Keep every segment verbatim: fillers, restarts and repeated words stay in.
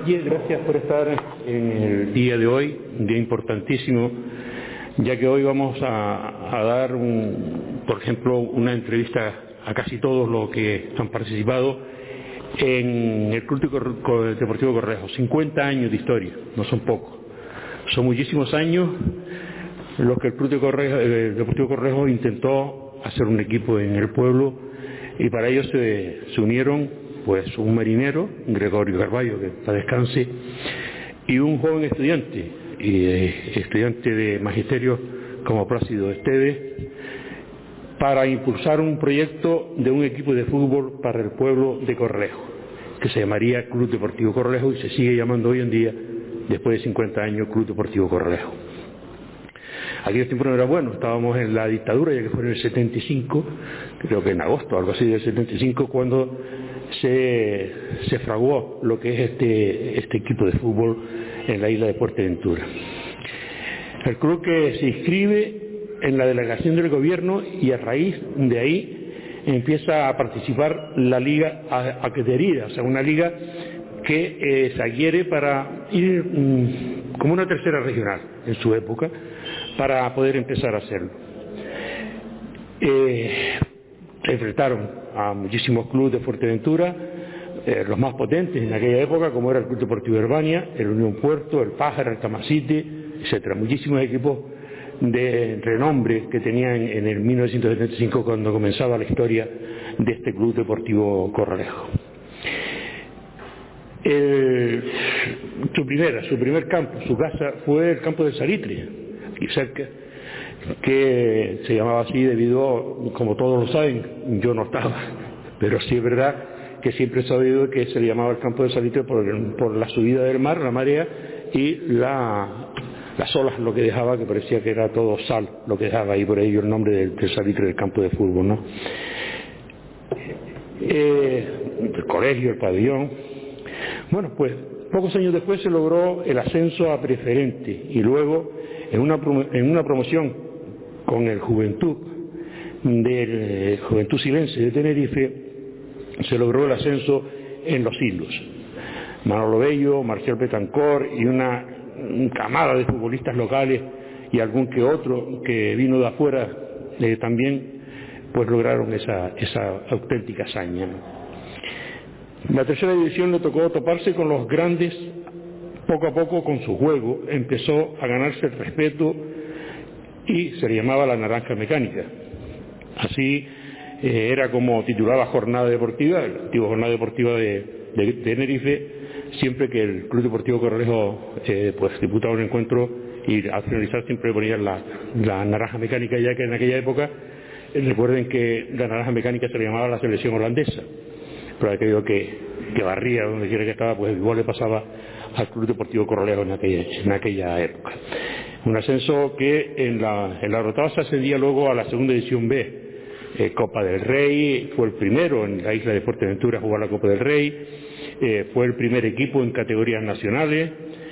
noches, gracias por estar en el día de hoy, un día importantísimo, ya que hoy vamos a, a dar, un, por ejemplo, una entrevista a casi todos los que han participado en el Club Deportivo Corralejo. cincuenta años de historia, no son pocos, son muchísimos años los que el Club Deportivo Corralejo intentó hacer un equipo en el pueblo, y para ello se, se unieron pues un marinero, Gregorio Carballo, que para descanse, y un joven estudiante, y eh, estudiante de magisterio como Plácido Esteves, para impulsar un proyecto de un equipo de fútbol para el pueblo de Corralejo, que se llamaría Club Deportivo Corralejo y se sigue llamando hoy en día, después de cincuenta años, Club Deportivo Corralejo. Aquellos tiempos no era bueno, estábamos en la dictadura, ya que fue en el setenta y cinco, creo que en agosto, algo así del setenta y cinco, cuando se, se fraguó lo que es este, este equipo de fútbol en la isla de Fuerteventura. El club que se inscribe en la delegación del gobierno, y a raíz de ahí empieza a participar la liga Aqueterida, o sea, una liga que eh, se adhiere para ir mmm, como una tercera regional en su época, para poder empezar a hacerlo. Eh, se enfrentaron a muchísimos clubes de Fuerteventura, eh, los más potentes en aquella época, como era el Club Deportivo Herbania, el Unión Puerto, el Pájaro, el Tamasite, etcétera. Muchísimos equipos de renombre que tenían en el mil novecientos setenta y cinco, cuando comenzaba la historia de este Club Deportivo Corralejo. El, su primera, su primer campo, su casa, fue el campo de Salitre, aquí cerca, que se llamaba así debido, como todos lo saben, yo no estaba, pero sí es verdad que siempre he sabido que se le llamaba el campo de Salitre por, por la subida del mar, la marea, y la, las olas, lo que dejaba, que parecía que era todo sal, lo que dejaba, y por ello el nombre del, del Salitre, del campo de fútbol, ¿no? Eh, el colegio, el pabellón. Bueno, pues pocos años después se logró el ascenso a preferente, y luego en una, en una promoción con el Juventud del Juventud Silense de Tenerife se logró el ascenso en los hilos. Manolo Bello, Marcial Betancor y una camada de futbolistas locales y algún que otro que vino de afuera eh, también pues lograron esa, esa auténtica hazaña, ¿no? La tercera división le tocó toparse con los grandes. Poco a poco, con su juego, empezó a ganarse el respeto y se le llamaba la Naranja Mecánica. Así eh, era como titulaba Jornada Deportiva, la antigua Jornada Deportiva de, de, de Tenerife, siempre que el Club Deportivo Corralejo eh, pues disputaba un encuentro, y al finalizar siempre ponían la, la Naranja Mecánica, ya que en aquella época, eh, recuerden que la Naranja Mecánica se le llamaba la selección holandesa, pero aquello que, que barría donde quiera que estaba, pues igual le pasaba al Club Deportivo Corralejo en aquella, en aquella época. Un ascenso que en la, en la rotada se ascendía luego a la segunda división B, eh, Copa del Rey, fue el primero en la isla de Fuerteventura a jugar la Copa del Rey, eh, fue el primer equipo en categorías nacionales,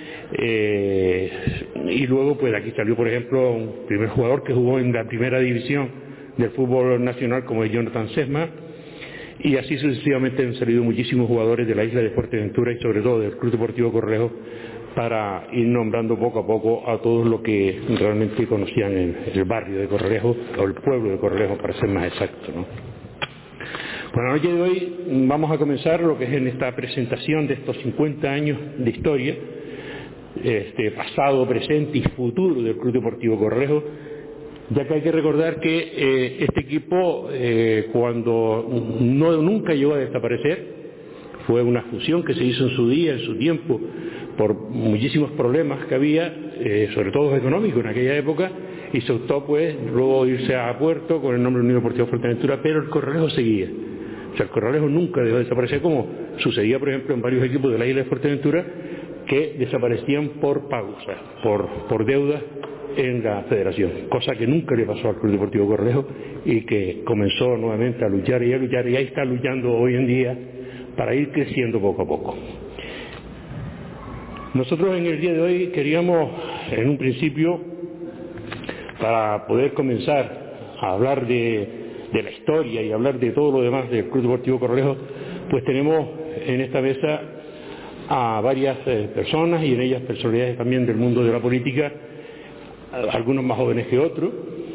eh, y luego pues aquí salió, por ejemplo, un primer jugador que jugó en la primera división del fútbol nacional, como es Jonathan Sesma. Y así sucesivamente han salido muchísimos jugadores de la isla de Fuerteventura y sobre todo del Club Deportivo Corralejo, para ir nombrando poco a poco a todos los que realmente conocían el, el barrio de Corralejo, o el pueblo de Corralejo, para ser más exacto, ¿no? Bueno, la noche de hoy vamos a comenzar lo que es en esta presentación de estos cincuenta años de historia, este pasado, presente y futuro del Club Deportivo Corralejo, ya que hay que recordar que eh, este equipo, eh, cuando no, nunca llegó a desaparecer, fue una fusión que se hizo en su día, en su tiempo, por muchísimos problemas que había, eh, sobre todo económicos en aquella época, y se optó pues luego irse a Puerto con el nombre Unión Deportiva Fuerteventura, pero el Corralejo seguía. O sea, el Corralejo nunca dejó de desaparecer, como sucedía, por ejemplo, en varios equipos de la isla de Fuerteventura, que desaparecían por pagos, o sea, por, por deudas en la federación, cosa que nunca le pasó al Club Deportivo Corralejo, y que comenzó nuevamente a luchar y a luchar, y ahí está luchando hoy en día para ir creciendo poco a poco. Nosotros en el día de hoy queríamos, en un principio, para poder comenzar a hablar de, de la historia y hablar de todo lo demás del Club Deportivo Corralejo, pues tenemos en esta mesa a varias eh, personas, y en ellas personalidades también del mundo de la política, algunos más jóvenes que otros,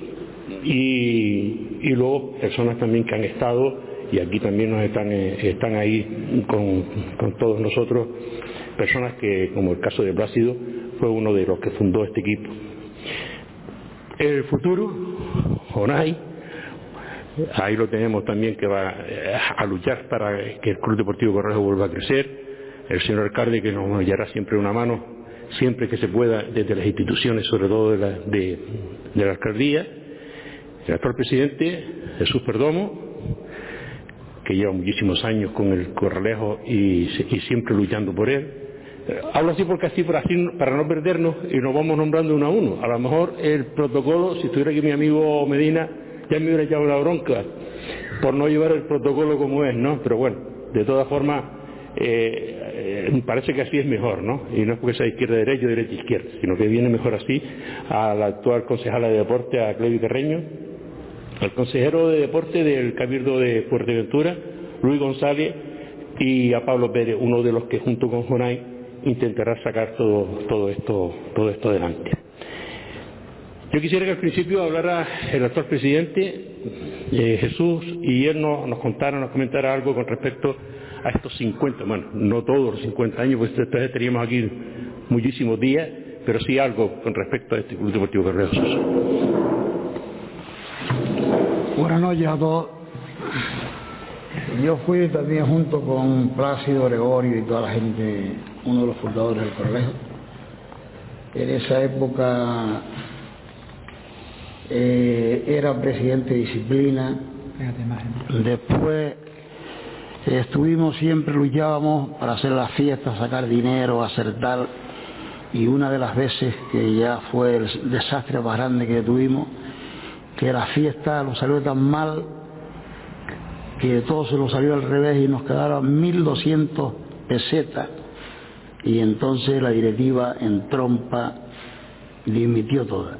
y, y luego personas también que han estado, y aquí también nos están, eh, están ahí con, con todos nosotros, personas que, como el caso de Plácido, fue uno de los que fundó este equipo. En el futuro, Jonay, ahí lo tenemos también, que va a luchar para que el Club Deportivo Corralejo vuelva a crecer. El señor alcalde, que nos hallará siempre una mano, siempre que se pueda, desde las instituciones, sobre todo de la, de, de la alcaldía. El actual presidente, Jesús Perdomo, que lleva muchísimos años con el Corralejo y, y siempre luchando por él. Hablo así porque así, para, así, para no perdernos, y nos vamos nombrando uno a uno. A lo mejor el protocolo, si estuviera aquí mi amigo Medina, ya me hubiera echado la bronca por no llevar el protocolo como es, ¿no? Pero bueno, de todas formas, eh, eh, parece que así es mejor, ¿no? Y no es porque sea izquierda-derecha o derecha-izquierda, sino que viene mejor así a la actual concejala de deporte, a Clevi Carreño, al consejero de deporte del Cabildo de Fuerteventura, Luis González, y a Pablo Pérez, uno de los que junto con Jonay intentará sacar todo, todo esto, todo esto adelante. Yo quisiera que al principio hablara el actual presidente, eh, Jesús, y él nos, nos contara, nos comentara algo con respecto a estos cincuenta, bueno, no todos los cincuenta años, pues entonces teníamos aquí muchísimos días, pero sí algo con respecto a este Club Deportivo Corralejo. Buenas noches a todos. Yo fui también, junto con Plácido, Gregorio y toda la gente, uno de los fundadores del Corralejo. En esa época eh, era presidente de disciplina. Después eh, estuvimos, siempre luchábamos para hacer las fiestas, sacar dinero, hacer tal. Y una de las veces que ya fue el desastre más grande que tuvimos, que la fiesta nos salió tan mal que todo se nos salió al revés y nos quedaron mil doscientas pesetas, y entonces la directiva en trompa dimitió toda.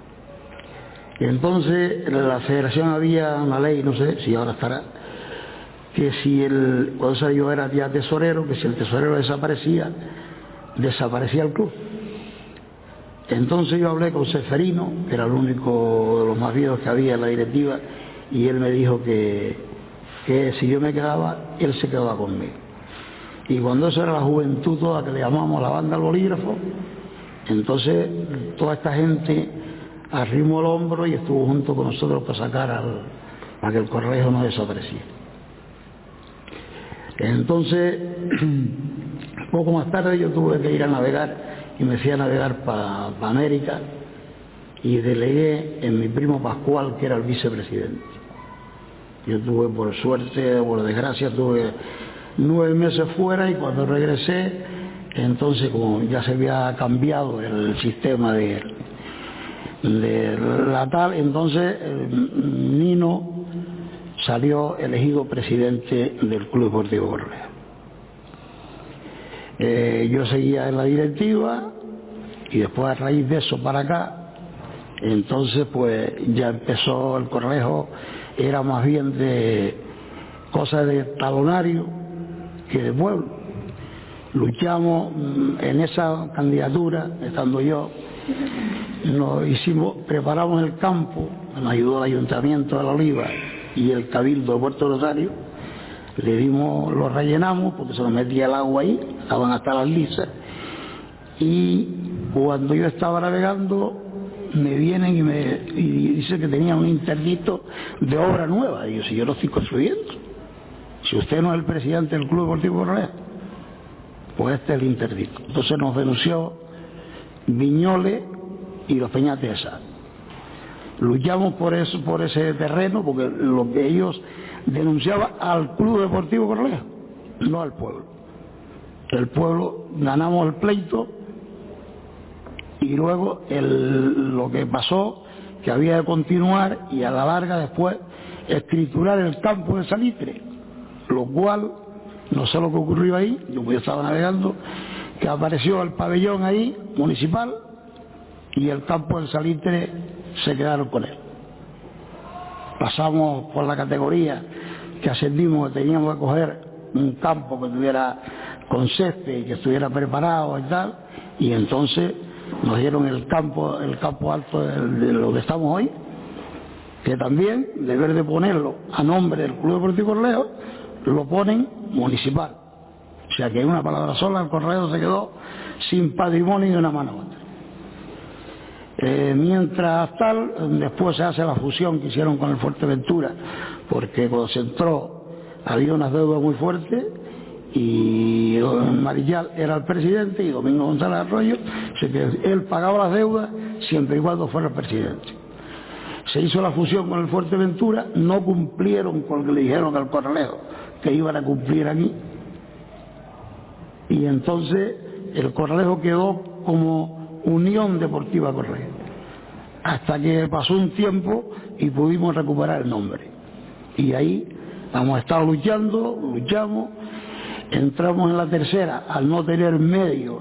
Entonces en la federación había una ley, no sé si ahora estará, que si el, cuando yo era ya tesorero, que si el tesorero desaparecía, desaparecía el club. Entonces yo hablé con Seferino, que era el único de los más viejos que había en la directiva, y él me dijo que, que si yo me quedaba, él se quedaba conmigo. Y cuando eso era la juventud toda, que le llamamos la banda al bolígrafo, entonces toda esta gente arrimó el hombro y estuvo junto con nosotros para sacar al, para que el Corralejo no desapareciera. Entonces, poco más tarde yo tuve que ir a navegar, y me fui a navegar para pa América, y delegué en mi primo Pascual, que era el vicepresidente. Yo tuve, por suerte, por desgracia, tuve nueve meses fuera, y cuando regresé, entonces, como ya se había cambiado el sistema de, de la tal, entonces Nino salió elegido presidente del Club Deportivo Corralejo. Eh, yo seguía en la directiva, y después, a raíz de eso para acá, entonces pues ya empezó el Corralejo, era más bien de cosas de talonario que de pueblo. Luchamos en esa candidatura, estando yo, nos hicimos, preparamos el campo, nos ayudó el Ayuntamiento de La Oliva y el Cabildo de Puerto Rosario. Le dimos, lo rellenamos porque se nos metía el agua ahí, estaban hasta las lisas, y cuando yo estaba navegando me vienen y me y dicen que tenía un interdicto de obra nueva. Y yo, si yo lo estoy construyendo, si usted no es el presidente del Club Deportivo Corralejo, pues este es el interdicto. Entonces nos denunció Viñoles y los Peñates de Sá. Luchamos por eso, por ese terreno, porque lo que ellos denunciaban al Club Deportivo Corralejo, no al pueblo. El pueblo, ganamos el pleito, y luego el, lo que pasó, que había de continuar, y a la larga después escriturar el campo de Salitre, lo cual, no sé lo que ocurrió ahí, yo, yo estaba navegando, que apareció el pabellón ahí, municipal, y el campo del Salitre se quedaron con él. Pasamos por la categoría que ascendimos, que teníamos que coger un campo que tuviera con césped y que estuviera preparado y tal, y entonces nos dieron el campo, el campo alto de, de lo que estamos hoy, que también, de vez de ponerlo a nombre del Club Deportivo Corralejo, lo ponen municipal. O sea que en una palabra sola el Corralejo se quedó sin patrimonio de una mano a otra. Eh, mientras tal, después se hace la fusión que hicieron con el Fuerteventura, porque cuando se entró había unas deudas muy fuertes y Marillal era el presidente y Domingo González Arroyo, él pagaba las deudas siempre y cuando fuera el presidente. Se hizo la fusión con el Fuerteventura, no cumplieron con lo que le dijeron al Corralejo que iban a cumplir aquí, y entonces el Corralejo quedó como Unión Deportiva Corralejo, hasta que pasó un tiempo y pudimos recuperar el nombre, y ahí hemos estado luchando, luchamos, entramos en la tercera al no tener medios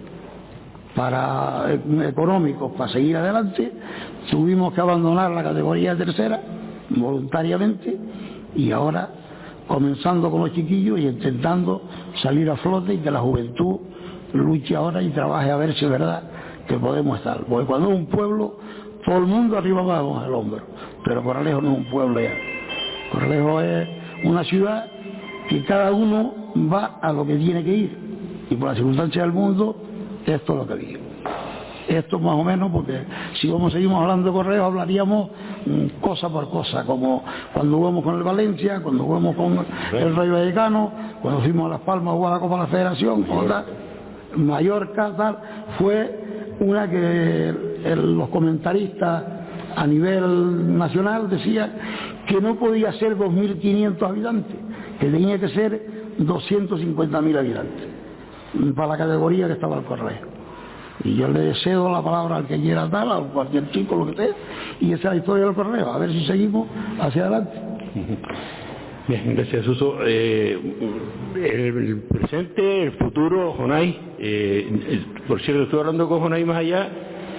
para económicos para seguir adelante, tuvimos que abandonar la categoría de tercera voluntariamente, y ahora comenzando con los chiquillos y intentando salir a flote y que la juventud luche ahora y trabaje a ver si es verdad que podemos estar, porque cuando es un pueblo todo el mundo arriba abajo con el hombro, pero Corralejo no es un pueblo ya. Corralejo es una ciudad que cada uno va a lo que tiene que ir, y por las circunstancias del mundo esto es lo que digo. Esto más o menos, porque si vamos seguimos hablando de Corralejo hablaríamos mmm, cosa por cosa, como cuando jugamos con el Valencia, cuando jugamos con el Rayo Vallecano, cuando fuimos a Las Palmas a jugar la Copa de la Federación, con la Mallorca, tal, fue una que el, los comentaristas a nivel nacional decían que no podía ser dos mil quinientos habitantes, que tenía que ser doscientos cincuenta mil habitantes para la categoría que estaba el Corralejo. Y yo le cedo la palabra al que quiera tal, a cualquier chico, lo que sea, y esa es la historia del Corralejo, a ver si seguimos hacia adelante. Bien, gracias, Suso. Eh, el, el presente, el futuro, Jonay, eh, por cierto, estuve hablando con Jonay más allá,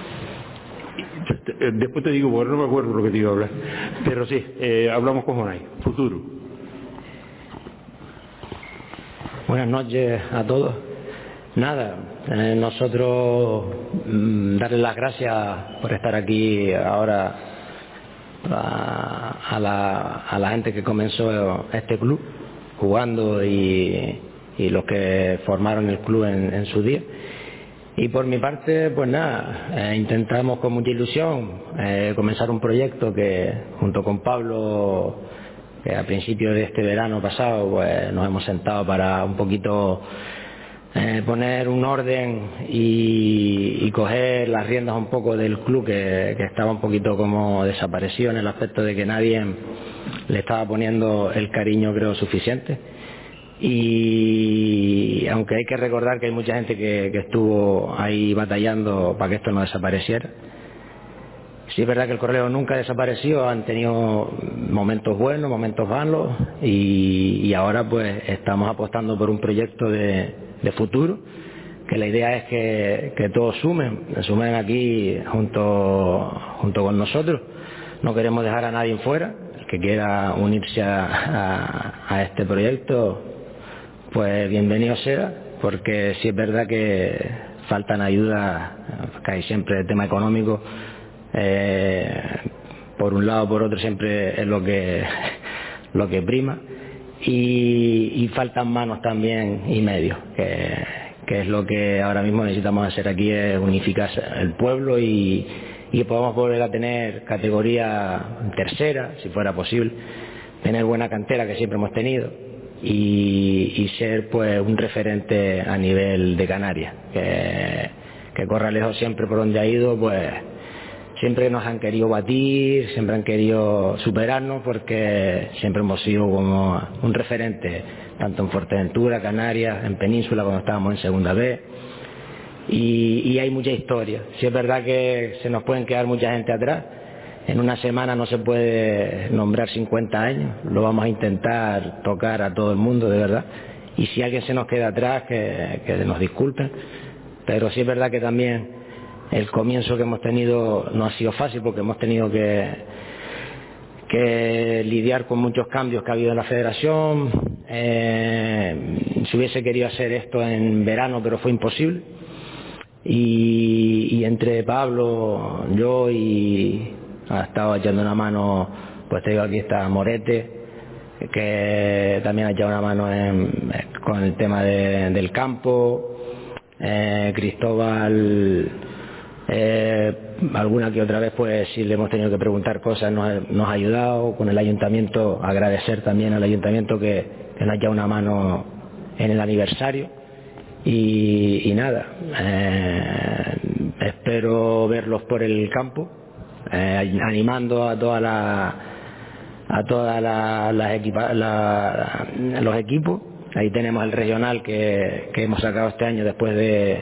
después te digo, porque no me acuerdo lo que te iba a hablar, pero sí, eh, hablamos con Jonay, futuro. Buenas noches a todos. Nada, eh, nosotros mmm, darles las gracias por estar aquí ahora a, a, la, a la gente que comenzó este club jugando y, y los que formaron el club en, en su día. Y por mi parte, pues nada, eh, intentamos con mucha ilusión eh, comenzar un proyecto que junto con Pablo, que a principios de este verano pasado, pues nos hemos sentado para un poquito Eh, poner un orden y, y coger las riendas un poco del club que, que estaba un poquito como desaparecido en el aspecto de que nadie le estaba poniendo el cariño, creo, suficiente. Y aunque hay que recordar que hay mucha gente que, que estuvo ahí batallando para que esto no desapareciera, sí es verdad que el Corralejo nunca desapareció, han tenido momentos buenos, momentos malos, y, y ahora pues estamos apostando por un proyecto de de futuro, que la idea es que, que todos sumen, sumen aquí junto, junto con nosotros. No queremos dejar a nadie fuera. El que quiera unirse a, a, a este proyecto, pues bienvenido sea, porque sí es verdad que faltan ayudas, casi siempre el tema económico, eh, por un lado o por otro siempre es lo que, lo que prima. Y, y faltan manos también y medios, que, que es lo que ahora mismo necesitamos hacer aquí, es unificar el pueblo y, y que podamos volver a tener categoría tercera, si fuera posible, tener buena cantera que siempre hemos tenido y, y ser pues un referente a nivel de Canarias, que, que Corralejo siempre por donde ha ido pues siempre nos han querido batir, siempre han querido superarnos, porque siempre hemos sido como un referente, tanto en Fuerteventura, Canarias, en Península, cuando estábamos en Segunda B, y, y hay mucha historia. Sí es verdad que se nos pueden quedar mucha gente atrás, en una semana no se puede nombrar cincuenta años, lo vamos a intentar tocar a todo el mundo, de verdad, y si alguien se nos queda atrás, que, que nos disculpen, pero sí es verdad que también el comienzo que hemos tenido no ha sido fácil, porque hemos tenido que, que lidiar con muchos cambios que ha habido en la federación, Eh, si hubiese querido hacer esto en verano, pero fue imposible. Y, y entre Pablo, yo y ha estado echando una mano, pues te digo, aquí está Morete, que también ha echado una mano en, con el tema de, del campo, eh, Cristóbal, eh, alguna que otra vez pues si le hemos tenido que preguntar cosas nos, nos ha ayudado, con el ayuntamiento, agradecer también al ayuntamiento que, que nos ha echado una mano en el aniversario. Y, y nada, eh, espero verlos por el campo, eh, animando a toda la, a todas la, las equipa, la, los equipos. Ahí tenemos el regional que, que hemos sacado este año después de,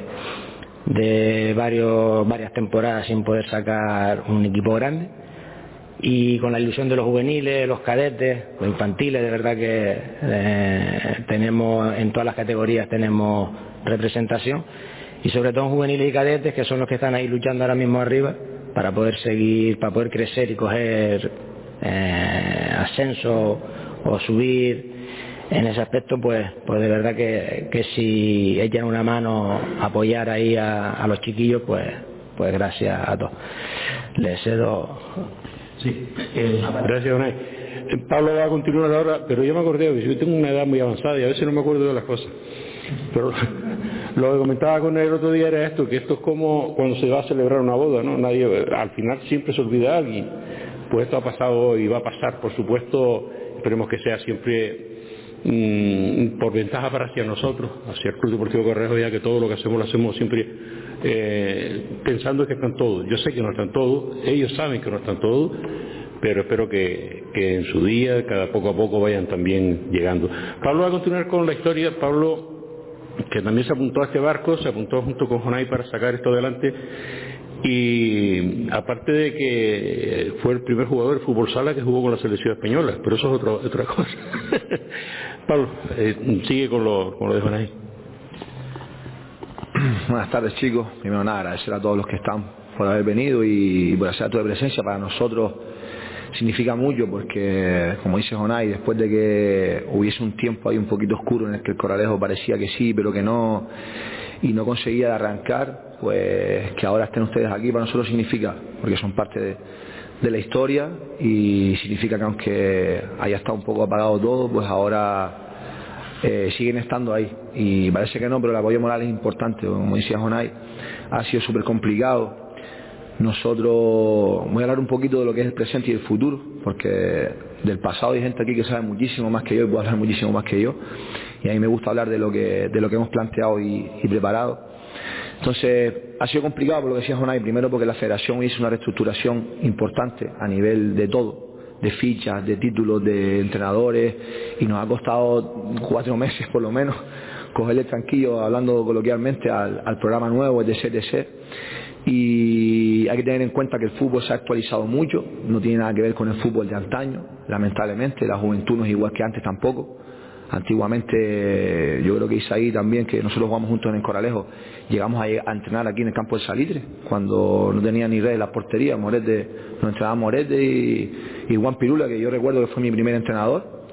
de varios, varias temporadas sin poder sacar un equipo grande. Y con la ilusión de los juveniles, los cadetes, los infantiles, de verdad que eh, tenemos en todas las categorías tenemos representación, y sobre todo en juveniles y cadetes, que son los que están ahí luchando ahora mismo arriba para poder seguir, para poder crecer y coger eh, ascenso o subir. En ese aspecto pues pues de verdad que, que si echan una mano a apoyar ahí a, a los chiquillos, pues pues gracias a todos. Les cedo. Sí, eh, gracias, Unai. Pablo va a continuar ahora, pero yo me acordé que yo tengo una edad muy avanzada y a veces no me acuerdo de las cosas. Pero lo que comentaba con él el otro día era esto, que esto es como cuando se va a celebrar una boda, ¿no? Nadie, al final siempre se olvida a alguien. Pues esto ha pasado y va a pasar, por supuesto, esperemos que sea siempre mmm, por ventaja para hacia nosotros, hacia el Club Deportivo Correjo, ya que todo lo que hacemos lo hacemos siempre eh, pensando que están todos. Yo sé que no están todos, ellos saben que no están todos, pero espero que, que en su día, cada poco a poco vayan también llegando. Pablo va a continuar con la historia. Pablo, que también se apuntó a este barco, se apuntó junto con Jonay para sacar esto adelante, y aparte de que fue el primer jugador de fútbol sala que jugó con la selección española, pero eso es otro, otra cosa. Pablo, eh, sigue con lo, con lo de Jonay. Buenas tardes, chicos. Primero nada, agradecer a todos los que están por haber venido y, y por hacer tu presencia. Para nosotros significa mucho porque, como dice Jonay, después de que hubiese un tiempo ahí un poquito oscuro en el que el Corralejo parecía que sí, pero que no, y no conseguía arrancar, pues que ahora estén ustedes aquí para nosotros significa, porque son parte de, de la historia, y significa que aunque haya estado un poco apagado todo, pues ahora eh, siguen estando ahí. Y parece que no, pero el apoyo moral es importante. Como decía Jonay, ha sido súper complicado. Nosotros, voy a hablar un poquito de lo que es el presente y el futuro, porque del pasado hay gente aquí que sabe muchísimo más que yo y puede hablar muchísimo más que yo, y a mí me gusta hablar de lo que, de lo que hemos planteado y, y preparado. Entonces ha sido complicado, por lo que decía Jonay, primero porque la federación hizo una reestructuración importante a nivel de todo, de fichas, de títulos, de entrenadores, y nos ha costado cuatro meses por lo menos cogerle tranquilo, hablando coloquialmente, al, al programa nuevo, el de C T C. Y hay que tener en cuenta que el fútbol se ha actualizado mucho, no tiene nada que ver con el fútbol de antaño, lamentablemente. La juventud no es igual que antes tampoco. Antiguamente, yo creo que Isaí también, que nosotros jugamos juntos en el Corralejo, llegamos a, a entrenar aquí en el campo del Salitre, cuando no tenía ni red en la portería. Morete, nos entrenaba Morete y, y Juan Pirula, que yo recuerdo que fue mi primer entrenador.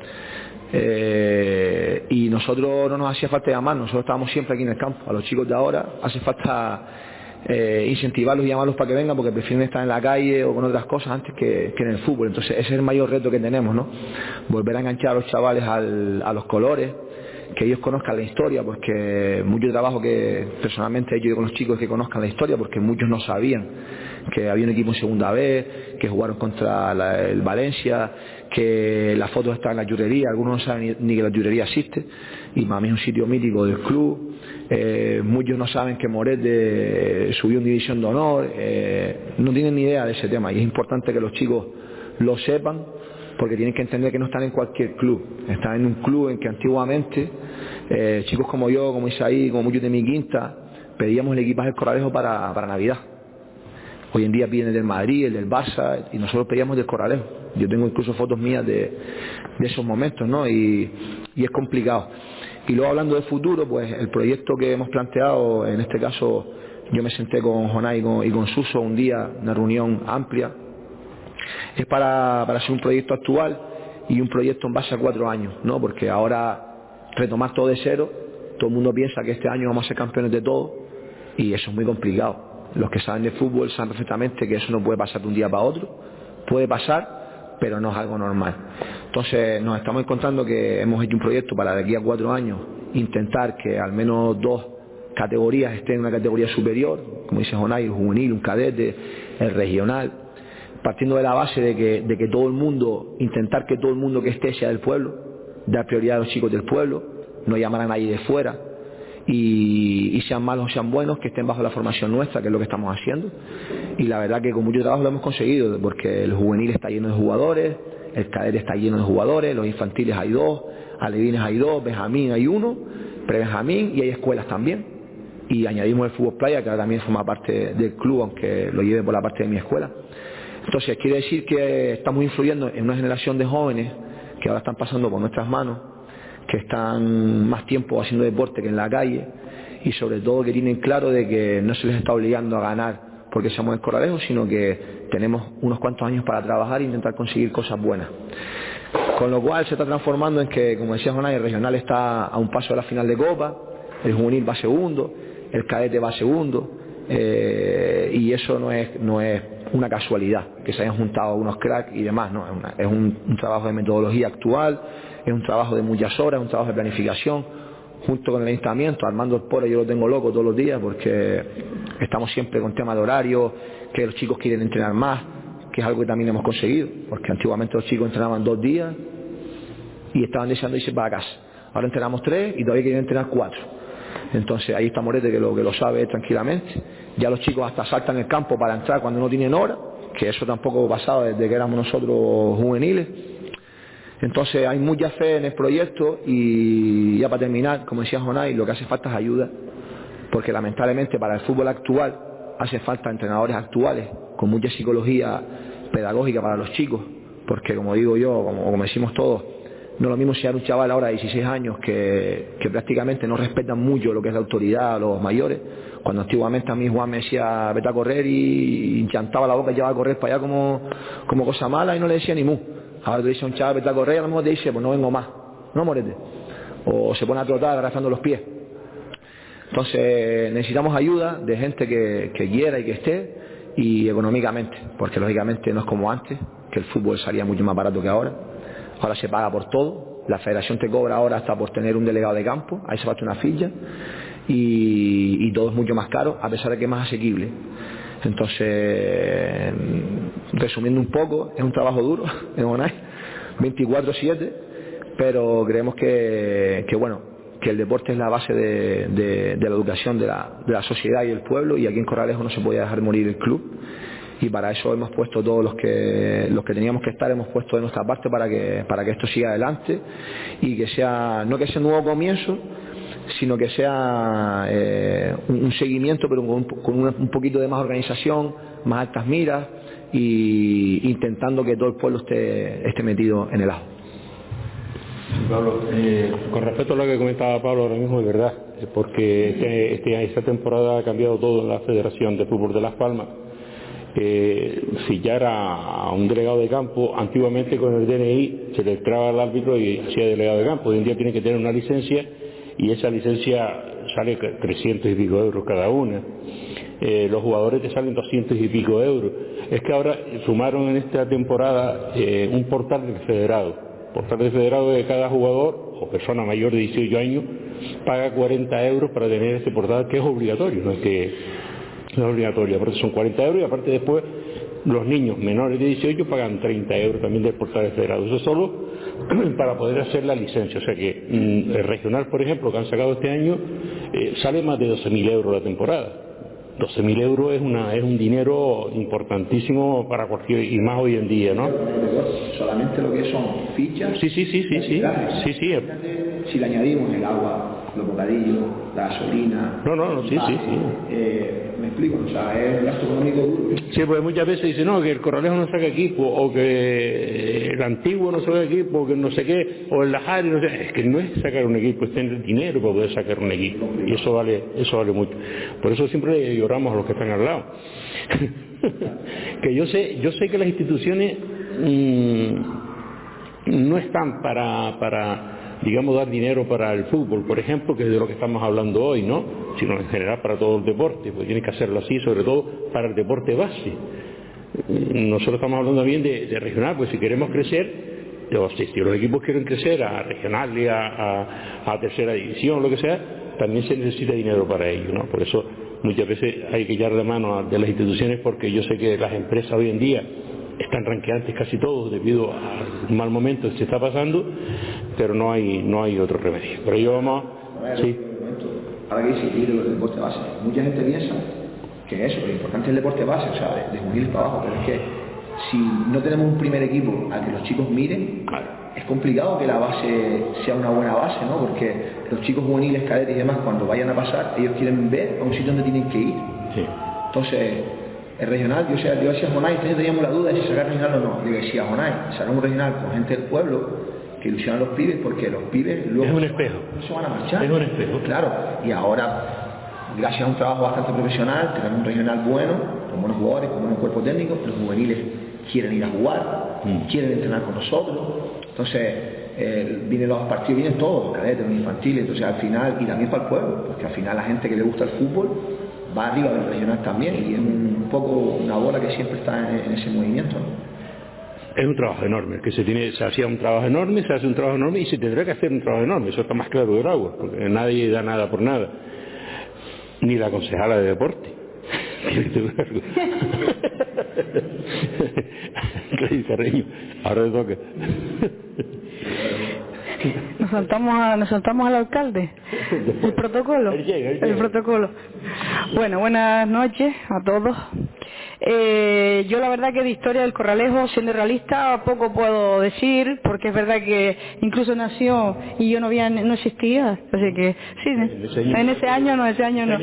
Eh, y nosotros no nos hacía falta llamar, nosotros estábamos siempre aquí en el campo. A los chicos de ahora hace falta eh, incentivarlos y llamarlos para que vengan, porque prefieren estar en la calle o con otras cosas antes que, que en el fútbol. Entonces ese es el mayor reto que tenemos, ¿no? Volver a enganchar a los chavales al, a los colores, que ellos conozcan la historia, porque mucho trabajo que personalmente he hecho yo con los chicos, que conozcan la historia, porque muchos no sabían que había un equipo en segunda B, que jugaron contra la, el Valencia, que las fotos están en la llorería, algunos no saben ni, ni que la llorería existe, y para mí es un sitio mítico del club. Eh, muchos no saben que Morete subió en división de honor, eh, no tienen ni idea de ese tema, y es importante que los chicos lo sepan, porque tienen que entender que no están en cualquier club, están en un club en que antiguamente eh, chicos como yo, como Isaí, como muchos de mi quinta, pedíamos el equipaje del Corralejo para, para Navidad. Hoy en día piden el del Madrid, el del Barça, y nosotros pedíamos del Corralejo. Yo tengo incluso fotos mías de, de esos momentos, ¿no? Y, y es complicado. Y luego, hablando de futuro, pues el proyecto que hemos planteado, en este caso yo me senté con Jonay y con, y con Suso un día, una reunión amplia, es para, para hacer un proyecto actual y un proyecto en base a cuatro años, ¿no? Porque ahora retomar todo de cero, todo el mundo piensa que este año vamos a ser campeones de todo y eso es muy complicado. Los que saben de fútbol saben perfectamente que eso no puede pasar de un día para otro, puede pasar, pero no es algo normal. Entonces nos estamos encontrando que hemos hecho un proyecto para de aquí a cuatro años intentar que al menos dos categorías estén en una categoría superior, como dice Jonay, el juvenil, un cadete, el regional, partiendo de la base de que, de que todo el mundo, intentar que todo el mundo que esté sea del pueblo, dar prioridad a los chicos del pueblo, no llamar a nadie de fuera, y, y sean malos o sean buenos, que estén bajo la formación nuestra, que es lo que estamos haciendo. Y la verdad que con mucho trabajo lo hemos conseguido, porque el juvenil está lleno de jugadores, el cadete está lleno de jugadores, los infantiles hay dos, alevines hay dos, benjamín hay uno, prebenjamín, y hay escuelas también. Y añadimos el fútbol playa, que ahora también forma parte del club, aunque lo lleve por la parte de mi escuela. Entonces quiere decir que estamos influyendo en una generación de jóvenes que ahora están pasando por nuestras manos, que están más tiempo haciendo deporte que en la calle, y sobre todo que tienen claro de que no se les está obligando a ganar porque seamos del Corralejo, sino que tenemos unos cuantos años para trabajar e intentar conseguir cosas buenas. Con lo cual se está transformando en que, como decía Jonay, el regional está a un paso de la final de Copa, el juvenil va segundo, el cadete va segundo, eh, y eso no es, no es una casualidad, que se hayan juntado unos cracks y demás, no, es, una, es un, un trabajo de metodología actual, es un trabajo de muchas horas, es un trabajo de planificación, junto con el ayuntamiento. Armando el Poro yo lo tengo loco todos los días porque estamos siempre con temas de horario, que los chicos quieren entrenar más, que es algo que también hemos conseguido, porque antiguamente los chicos entrenaban dos días y estaban deseando irse para casa. Ahora entrenamos tres y todavía quieren entrenar cuatro. Entonces ahí está Morete, que lo que lo sabe tranquilamente. Ya los chicos hasta saltan el campo para entrar cuando no tienen hora, que eso tampoco pasaba desde que éramos nosotros juveniles. Entonces hay mucha fe en el proyecto y ya para terminar, como decía Jonay, lo que hace falta es ayuda, porque lamentablemente para el fútbol actual hace falta entrenadores actuales con mucha psicología pedagógica para los chicos, porque como digo yo, como, como decimos todos, no es lo mismo enseñar a un chaval ahora de dieciséis años que, que prácticamente no respetan mucho lo que es la autoridad, los mayores, cuando antiguamente a mí Juan me decía vete a correr y enchantaba la boca y llevaba a correr para allá como, como cosa mala y no le decía ni mu. Ahora te dice a un chaval vete a correr y a lo mejor te dice pues no vengo más, no Morete, o se pone a trotar arrastrando los pies. Entonces necesitamos ayuda de gente que, que quiera y que esté, y económicamente, porque lógicamente no es como antes, que el fútbol salía mucho más barato que ahora. Ahora se paga por todo, la federación te cobra ahora hasta por tener un delegado de campo, ahí se falta una ficha, y, y todo es mucho más caro, a pesar de que es más asequible. Entonces, resumiendo un poco, es un trabajo duro en Jonay, veinticuatro siete, pero creemos que, que bueno, que el deporte es la base de, de, de la educación de la, de la sociedad y el pueblo, y aquí en Corralejo no se podía dejar morir el club, y para eso hemos puesto todos los que los que teníamos que estar, hemos puesto de nuestra parte para que para que esto siga adelante y que sea, no que sea un nuevo comienzo, sino que sea eh, un, un seguimiento, pero con, con una, un poquito de más organización, más altas miras, y intentando que todo el pueblo esté, esté metido en el ajo. Pablo, eh, con respecto a lo que comentaba Pablo ahora mismo, es verdad, porque este, este, esta temporada ha cambiado todo en la Federación de Fútbol de Las Palmas. Eh, si ya era un delegado de campo, antiguamente con el D N I se le entraba al árbitro y hacía delegado de campo. Hoy en día tiene que tener una licencia, y esa licencia sale trescientos y pico euros cada una. Eh, los jugadores te salen doscientos y pico euros. Es que ahora sumaron en esta temporada eh, un portal del federado. Portal del federado de cada jugador o persona mayor de dieciocho años paga cuarenta euros para tener este portal, que es obligatorio, no es que no es obligatorio, aparte son cuarenta euros, y aparte después los niños menores de dieciocho pagan treinta euros también del portal del federado. Eso solo para poder hacer la licencia. O sea que mmm, el regional, por ejemplo, que han sacado este año, eh, sale más de doce mil euros la temporada. doce mil euros es una es un dinero importantísimo para cualquier, y más hoy en día, ¿no? Solamente lo que son fichas. Sí, sí, sí, sí, sí, sí, sí. Si le añadimos el agua, los bocadillos, la gasolina. No, no, no, sí, sí, sí. Eh, me explico, o sea, es un gasto económico duro. Sí, pues muchas veces dicen, no, que el Corralejo no saca equipo, o que el antiguo no saca equipo, o que no sé qué, o el Lajari, no sé. Es que no es sacar un equipo, es tener dinero para poder sacar un equipo, y eso vale, eso vale mucho. Por eso siempre lloramos a los que están al lado. Que yo sé, yo sé que las instituciones mmm, no están para, para, digamos, dar dinero para el fútbol, por ejemplo, que es de lo que estamos hablando hoy, ¿no? Sino en general para todo el deporte, pues tienen que hacerlo así, sobre todo para el deporte base. Nosotros estamos hablando también de, de regional, pues si queremos crecer, o si, si los equipos quieren crecer a regional y a, a, a tercera división, lo que sea, también se necesita dinero para ello, ¿no? Por eso muchas veces hay que echar la mano a, de las instituciones, porque yo sé que las empresas hoy en día están ranqueantes casi todos debido al mal momento que se está pasando, pero no hay no hay otro remedio. Pero yo vamos a... Sí. Ahora que dice el deporte base, mucha gente piensa que eso, lo importante es el deporte base, o sea, de, de juveniles para abajo, pero es que si no tenemos un primer equipo al que los chicos miren, claro, es complicado que la base sea una buena base, ¿no? Porque los chicos juveniles, cadetes y demás, cuando vayan a pasar, ellos quieren ver a un sitio donde tienen que ir. Sí. Entonces, el regional, yo, sea, yo decía a Jonay, este teníamos la duda de si sacar regional o no. Yo decía a Jonay, sacar un regional con gente del pueblo, que ilusionan a los pibes, porque los pibes luego es un espejo. No se van a marchar. Es un espejo. Claro, y ahora, gracias a un trabajo bastante profesional, tenemos un regional bueno, con buenos jugadores, con buen cuerpo técnico, los juveniles quieren ir a jugar, mm. quieren entrenar con nosotros, entonces eh, vienen los partidos, vienen todos, los cadetes, los infantiles, entonces al final, y también para el pueblo, porque al final la gente que le gusta el fútbol va arriba del regional también, y es un poco una bola que siempre está en, en ese movimiento, ¿no? Es un trabajo enorme, que se tiene, se hacía un trabajo enorme, se hace un trabajo enorme y se tendrá que hacer un trabajo enorme, eso está más claro que el agua, porque nadie da nada por nada, ni la concejala de deporte. Carreño, ahora te toca. Nos saltamos, a, nos saltamos al alcalde. El protocolo. Él llega, él llega. El protocolo. Bueno, buenas noches a todos. Eh, yo la verdad que de historia del Corralejo, siendo realista, poco puedo decir, porque es verdad que incluso nació y yo no había, no existía, así que sí, en ese año, en ese año no, ese año no.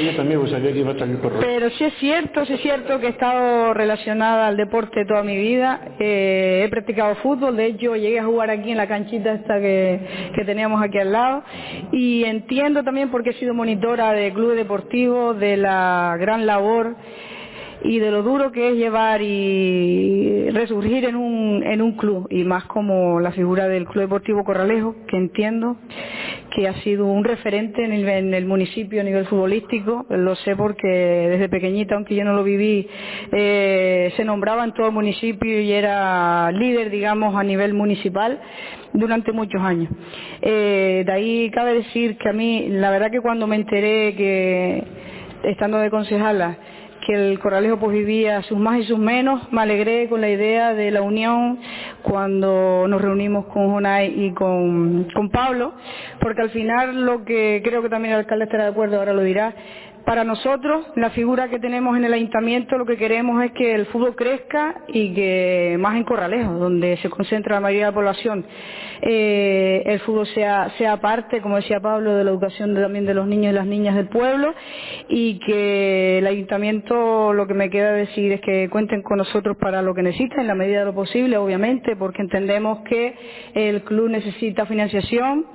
Pero sí es cierto, sí es cierto que he estado relacionada al deporte toda mi vida, eh, he practicado fútbol, de hecho llegué a jugar aquí en la canchita esta que, que teníamos aquí al lado, y entiendo también porque he sido monitora de clubes deportivos, de la gran labor y de lo duro que es llevar y resurgir en un en un club, y más como la figura del Club Deportivo Corralejo, que entiendo que ha sido un referente en el, en el municipio a nivel futbolístico. Lo sé porque desde pequeñita, aunque yo no lo viví, eh, se nombraba en todo el municipio y era líder, digamos, a nivel municipal durante muchos años. Eh, de ahí cabe decir que a mí, la verdad que cuando me enteré que, estando de concejala, que el Corralejo pues vivía sus más y sus menos, me alegré con la idea de la unión cuando nos reunimos con Jonay y con, con Pablo, porque al final lo que creo que también el alcalde estará de acuerdo, ahora lo dirá, para nosotros, la figura que tenemos en el ayuntamiento, lo que queremos es que el fútbol crezca y que más en Corralejo, donde se concentra la mayoría de la población, eh, el fútbol sea, sea parte, como decía Pablo, de la educación de, también de los niños y las niñas del pueblo, y que el ayuntamiento, lo que me queda decir es que cuenten con nosotros para lo que necesiten, en la medida de lo posible, obviamente, porque entendemos que el club necesita financiación.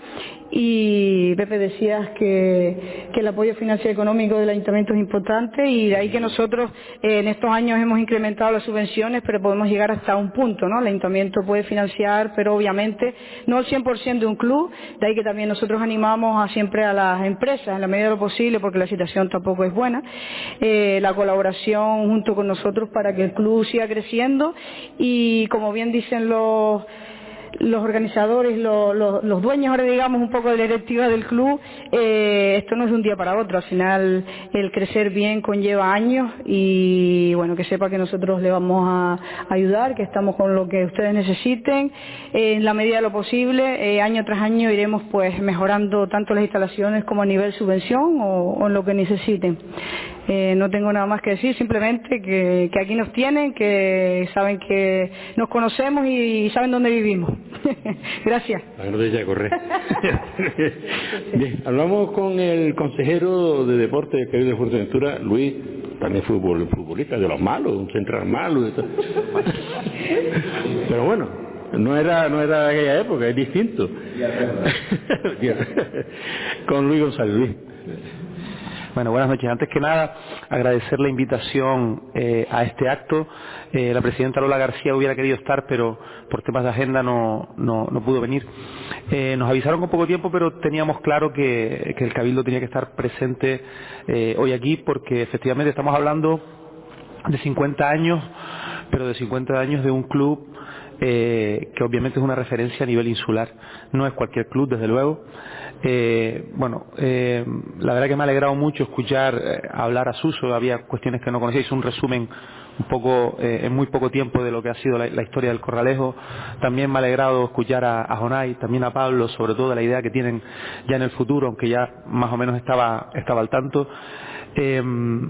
Y Pepe, decías que, que el apoyo financiero económico del ayuntamiento es importante, y de ahí que nosotros eh, en estos años hemos incrementado las subvenciones, pero podemos llegar hasta un punto, ¿no? El ayuntamiento puede financiar, pero obviamente no el cien por ciento de un club, de ahí que también nosotros animamos a siempre a las empresas, en la medida de lo posible, porque la situación tampoco es buena, eh, la colaboración junto con nosotros para que el club siga creciendo, y como bien dicen los los organizadores, los, los, los dueños ahora, digamos, un poco de la directiva del club, eh, esto no es de un día para otro, al final el crecer bien conlleva años, y bueno, que sepa que nosotros le vamos a ayudar, que estamos con lo que ustedes necesiten, eh, en la medida de lo posible, eh, año tras año iremos pues mejorando tanto las instalaciones como a nivel subvención o, o en lo que necesiten. Eh, no tengo nada más que decir, simplemente que, que aquí nos tienen, que saben que nos conocemos y, y saben dónde vivimos. Gracias. Para que no te eche a correr. Bien, hablamos con el consejero de deporte de Cabildo de Fuerteventura, Luis, también fútbol, futbolista de los malos, un central malo. Y todo. Pero bueno, no era, no era de aquella época, es distinto. Con Luis González. Luis. Bueno, buenas noches. Antes que nada, agradecer la invitación eh, a este acto. Eh, la presidenta Lola García hubiera querido estar, pero por temas de agenda no, no, no pudo venir. Eh, nos avisaron con poco tiempo, pero teníamos claro que, que el Cabildo tenía que estar presente eh, hoy aquí, porque efectivamente estamos hablando de cincuenta años, pero de cincuenta años de un club Eh, que obviamente es una referencia a nivel insular, no es cualquier club, desde luego. Eh, bueno, eh, la verdad que me ha alegrado mucho escuchar eh, hablar a Suso, había cuestiones que no conocía, hizo un resumen un poco, eh, en muy poco tiempo de lo que ha sido la, la historia del Corralejo. También me ha alegrado escuchar a, a Jonay, también a Pablo, sobre todo de la idea que tienen ya en el futuro, aunque ya más o menos estaba, estaba al tanto. Eh,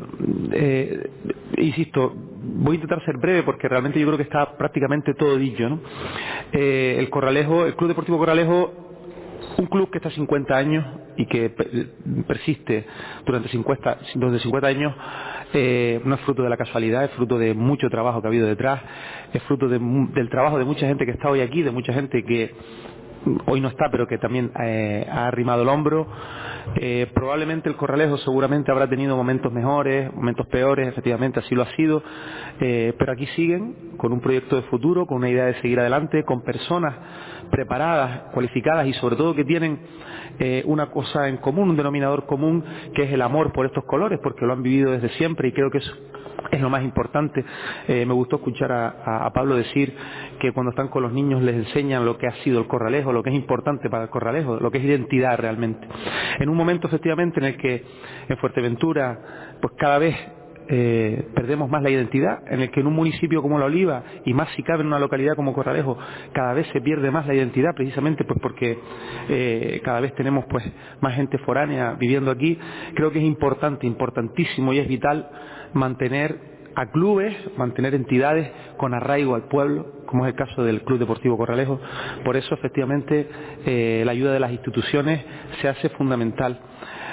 eh, insisto, voy a intentar ser breve porque realmente yo creo que está prácticamente todo dicho, ¿no? Eh, el Corralejo, el Club Deportivo Corralejo, un club que está cincuenta años y que persiste durante cincuenta, durante cincuenta años, eh, no es fruto de la casualidad, es fruto de mucho trabajo que ha habido detrás, es fruto de, del trabajo de mucha gente que está hoy aquí, de mucha gente que hoy no está, pero que también eh, ha arrimado el hombro. Eh, probablemente el Corralejo seguramente habrá tenido momentos mejores, momentos peores, efectivamente así lo ha sido, eh, pero aquí siguen con un proyecto de futuro, con una idea de seguir adelante, con personas preparadas, cualificadas y sobre todo que tienen eh, una cosa en común, un denominador común, que es el amor por estos colores, porque lo han vivido desde siempre y creo que eso es lo más importante. Eh, me gustó escuchar a, a, a Pablo decir que cuando están con los niños les enseñan lo que ha sido el Corralejo, lo que es importante para el Corralejo, lo que es identidad realmente. En un momento efectivamente en el que en Fuerteventura pues cada vez eh, perdemos más la identidad, en el que en un municipio como La Oliva, y más si cabe en una localidad como Corralejo, cada vez se pierde más la identidad, precisamente pues porque eh, cada vez tenemos pues más gente foránea viviendo aquí. Creo que es importante, importantísimo y es vital mantener a clubes, mantener entidades con arraigo al pueblo, como es el caso del Club Deportivo Corralejo. Por eso, efectivamente, eh, la ayuda de las instituciones se hace fundamental.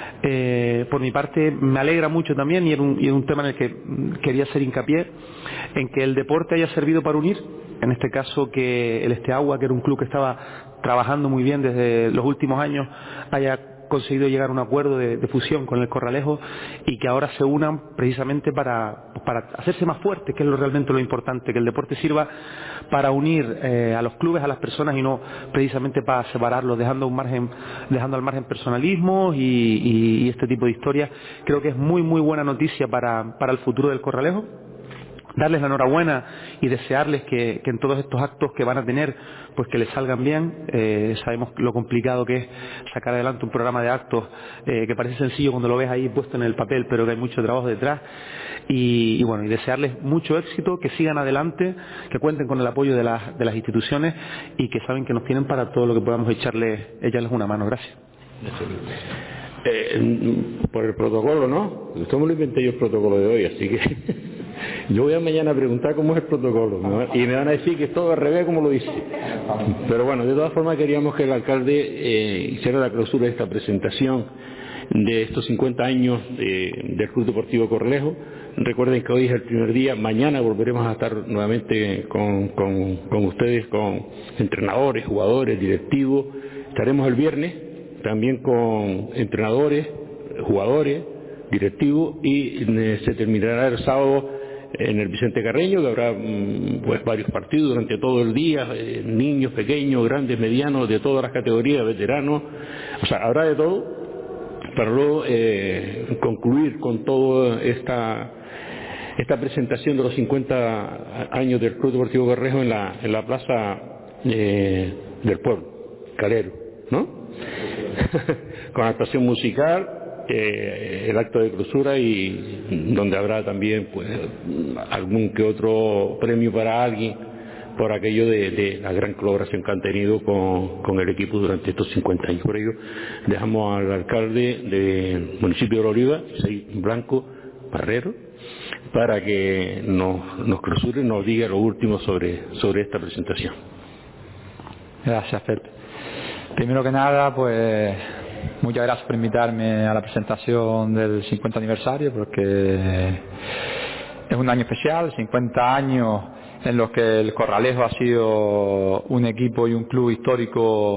Eh, por mi parte, me alegra mucho también, y era un, y era un tema en el que quería hacer hincapié, en que el deporte haya servido para unir, en este caso que el Esteagua, que era un club que estaba trabajando muy bien desde los últimos años, haya conseguido llegar a un acuerdo de, de fusión con el Corralejo y que ahora se unan precisamente para, para hacerse más fuertes, que es lo realmente lo importante, que el deporte sirva para unir eh, a los clubes, a las personas y no precisamente para separarlos, dejando un margen, dejando al margen personalismo y, y, y este tipo de historias. Creo que es muy muy buena noticia para, para el futuro del Corralejo. Darles la enhorabuena y desearles que, que en todos estos actos que van a tener, pues que les salgan bien. Eh, sabemos lo complicado que es sacar adelante un programa de actos eh, que parece sencillo cuando lo ves ahí puesto en el papel, pero que hay mucho trabajo detrás. Y, y bueno, y desearles mucho éxito, que sigan adelante, que cuenten con el apoyo de las, de las instituciones y que saben que nos tienen para todo lo que podamos echarles, echarles una mano. Gracias. Eh, por el protocolo, ¿no? Esto me lo inventé yo el protocolo de hoy, así que yo voy a mañana a preguntar cómo es el protocolo, ¿no? Y me van a decir que es todo al revés como lo dice. Pero bueno, de todas formas queríamos que el alcalde eh, hiciera la clausura de esta presentación de estos cincuenta años de, del Club Deportivo Corralejo. Recuerden que hoy es el primer día, mañana volveremos a estar nuevamente con, con, con ustedes, con entrenadores, jugadores, directivos. Estaremos el viernes también con entrenadores, jugadores, directivos, y eh, se terminará el sábado en el Vicente Carreño, que habrá pues varios partidos durante todo el día, eh, niños pequeños, grandes, medianos, de todas las categorías, veteranos, o sea, habrá de todo, para luego eh, concluir con toda esta esta presentación de los cincuenta años del Club Deportivo Corralejo en la, en la plaza eh, del pueblo, Calero, ¿no? Con actuación musical, Eh, el acto de clausura y donde habrá también pues algún que otro premio para alguien por aquello de, de la gran colaboración que han tenido con, con el equipo durante estos cincuenta años. Por ello dejamos al alcalde del municipio de La Oliva, Blanco Barrero, para que nos, nos clausure y nos diga lo último sobre, sobre esta presentación. Gracias, Pepe. Primero que nada, pues muchas gracias por invitarme a la presentación del cincuenta aniversario, porque es un año especial, cincuenta años en los que el Corralejo ha sido un equipo y un club histórico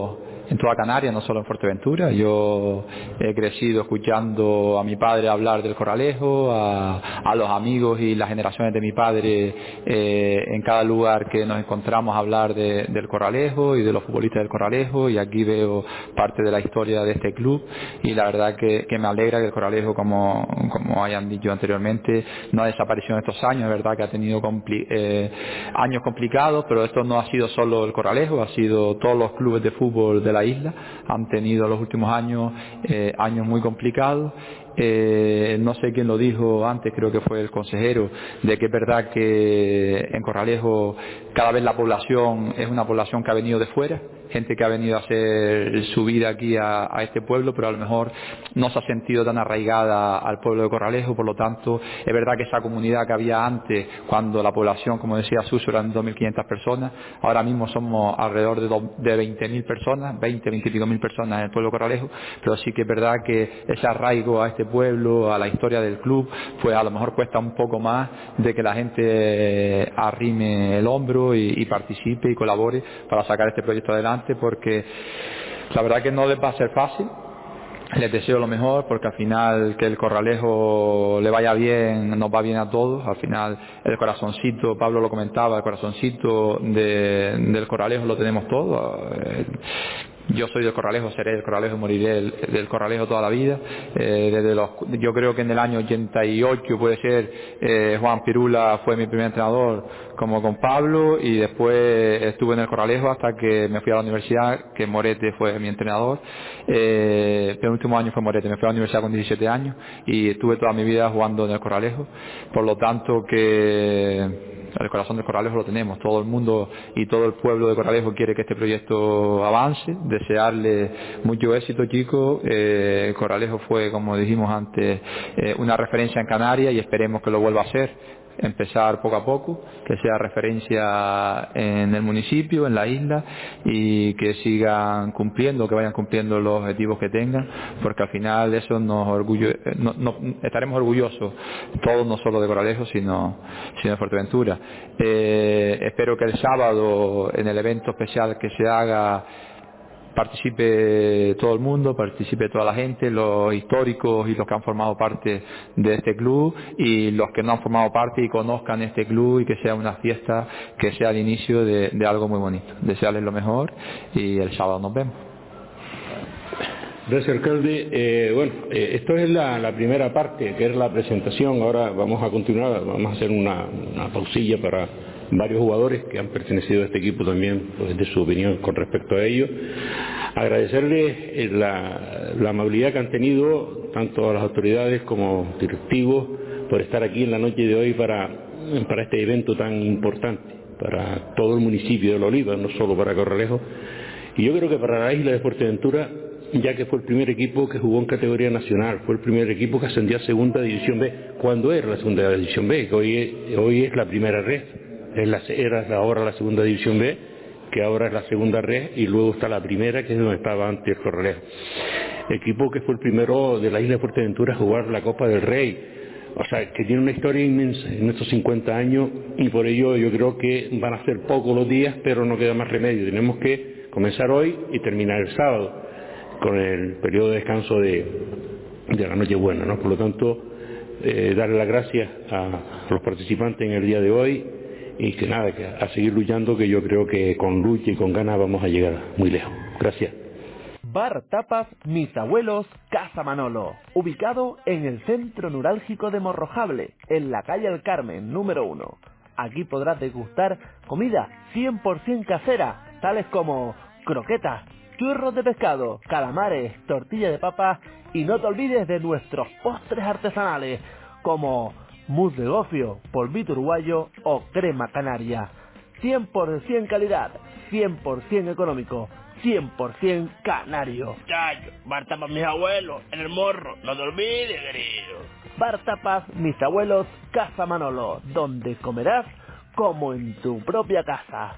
en toda Canarias, no solo en Fuerteventura. Yo he crecido escuchando a mi padre hablar del Corralejo, a, a los amigos y las generaciones de mi padre eh, en cada lugar que nos encontramos hablar de, del Corralejo y de los futbolistas del Corralejo, y aquí veo parte de la historia de este club, y la verdad que, que me alegra que el Corralejo, como, como hayan dicho anteriormente, no ha desaparecido en estos años. Es verdad que ha tenido compli eh, años complicados, pero esto no ha sido solo el Corralejo, ha sido todos los clubes de fútbol de la isla, han tenido los últimos años eh, años muy complicados. Eh, no sé quién lo dijo antes, creo que fue el consejero, de que es verdad que en Corralejo cada vez la población es una población que ha venido de fuera, gente que ha venido a hacer su vida aquí a, a este pueblo, pero a lo mejor no se ha sentido tan arraigada al pueblo de Corralejo. Por lo tanto, es verdad que esa comunidad que había antes, cuando la población, como decía Suso, eran dos mil quinientas personas, ahora mismo somos alrededor de, do, de veinte mil personas, veinte, veinte y pico mil personas en el pueblo de Corralejo, pero sí que es verdad que ese arraigo a este pueblo, a la historia del club, pues a lo mejor cuesta un poco más de que la gente arrime el hombro y, y participe y colabore para sacar este proyecto adelante, porque la verdad que no les va a ser fácil. Les deseo lo mejor, porque al final que el Corralejo le vaya bien, nos va bien a todos. Al final el corazoncito, Pablo lo comentaba, el corazoncito de, del Corralejo lo tenemos todos. Yo soy del Corralejo, seré del Corralejo, moriré del, del Corralejo toda la vida. Eh, desde los, yo creo que en el año ochenta y ocho puede ser, eh, Juan Pirula fue mi primer entrenador, como con Pablo, y después estuve en el Corralejo hasta que me fui a la universidad, que Morete fue mi entrenador. Eh, el último año fue Morete, me fui a la universidad con diecisiete años y estuve toda mi vida jugando en el Corralejo. Por lo tanto que el corazón del Corralejo lo tenemos, todo el mundo y todo el pueblo de Corralejo quiere que este proyecto avance. Desearle mucho éxito, chicos. Eh, Corralejo fue, como dijimos antes, eh, una referencia en Canarias, y esperemos que lo vuelva a ser. Empezar poco a poco, que sea referencia en el municipio, en la isla, y que sigan cumpliendo, que vayan cumpliendo los objetivos que tengan, porque al final eso nos orgullo, no, no, estaremos orgullosos todos, no solo de Corralejo, sino, sino de Fuerteventura. Eh, espero que el sábado, en el evento especial que se haga, participe todo el mundo, participe toda la gente, los históricos y los que han formado parte de este club, y los que no han formado parte y conozcan este club, y que sea una fiesta, que sea el inicio de, de algo muy bonito. Desearles lo mejor y el sábado nos vemos. Gracias, alcalde. Eh, bueno, eh, esto es la, la primera parte, que es la presentación. Ahora vamos a continuar, vamos a hacer una, una pausilla para varios jugadores que han pertenecido a este equipo también, pues, de su opinión con respecto a ello. Agradecerles la, la amabilidad que han tenido tanto a las autoridades como directivos por estar aquí en la noche de hoy para, para este evento tan importante para todo el municipio de La Oliva, no solo para Corralejo, y yo creo que para la isla de Fuerteventura, ya que fue el primer equipo que jugó en categoría nacional, fue el primer equipo que ascendió a segunda división B, cuando era la segunda división B, que hoy es, hoy es la primera red. Es la, era ahora la segunda división B, que ahora es la segunda red, y luego está la primera, que es donde estaba antes el Corralejo. Equipo que fue el primero de la isla de Fuerteventura a jugar la Copa del Rey, o sea, que tiene una historia inmensa en estos cincuenta años, y por ello yo creo que van a ser pocos los días, pero no queda más remedio. Tenemos que comenzar hoy y terminar el sábado, con el periodo de descanso de, de la Nochebuena, ¿no? Por lo tanto, eh, darle las gracias a los participantes en el día de hoy, y que nada, que a seguir luchando, que yo creo que con lucha y con ganas vamos a llegar muy lejos. Gracias. Bar Tapas Mis Abuelos Casa Manolo, ubicado en el centro neurálgico de Morrojable, en la calle El Carmen, número uno. Aquí podrás degustar comida cien por ciento casera, tales como croquetas, churros de pescado, calamares, tortilla de papa, y no te olvides de nuestros postres artesanales, como mousse de gofio, polvito uruguayo o crema canaria. cien por ciento calidad, cien por ciento económico, cien por ciento canario. Chacho, bar tapas mis abuelos, en el morro, no te olvides, querido. Bar tapas mis abuelos Casa Manolo, donde comerás como en tu propia casa.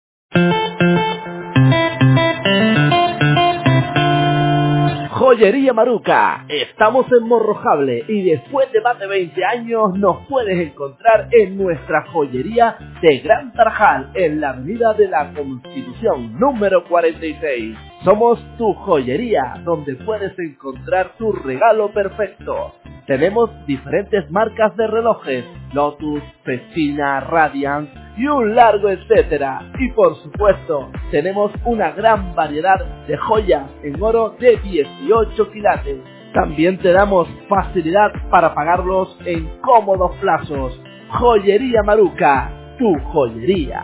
Joyería Maruca, estamos en Morrojable y después de más de veinte años nos puedes encontrar en nuestra joyería de Gran Tarajal, en la avenida de la Constitución número cuarenta y seis. Somos tu joyería, donde puedes encontrar tu regalo perfecto. Tenemos diferentes marcas de relojes, Lotus, Festina, Radiance y un largo etcétera. Y por supuesto, tenemos una gran variedad de joyas en oro de dieciocho quilates. También te damos facilidad para pagarlos en cómodos plazos. Joyería Maruca, tu joyería.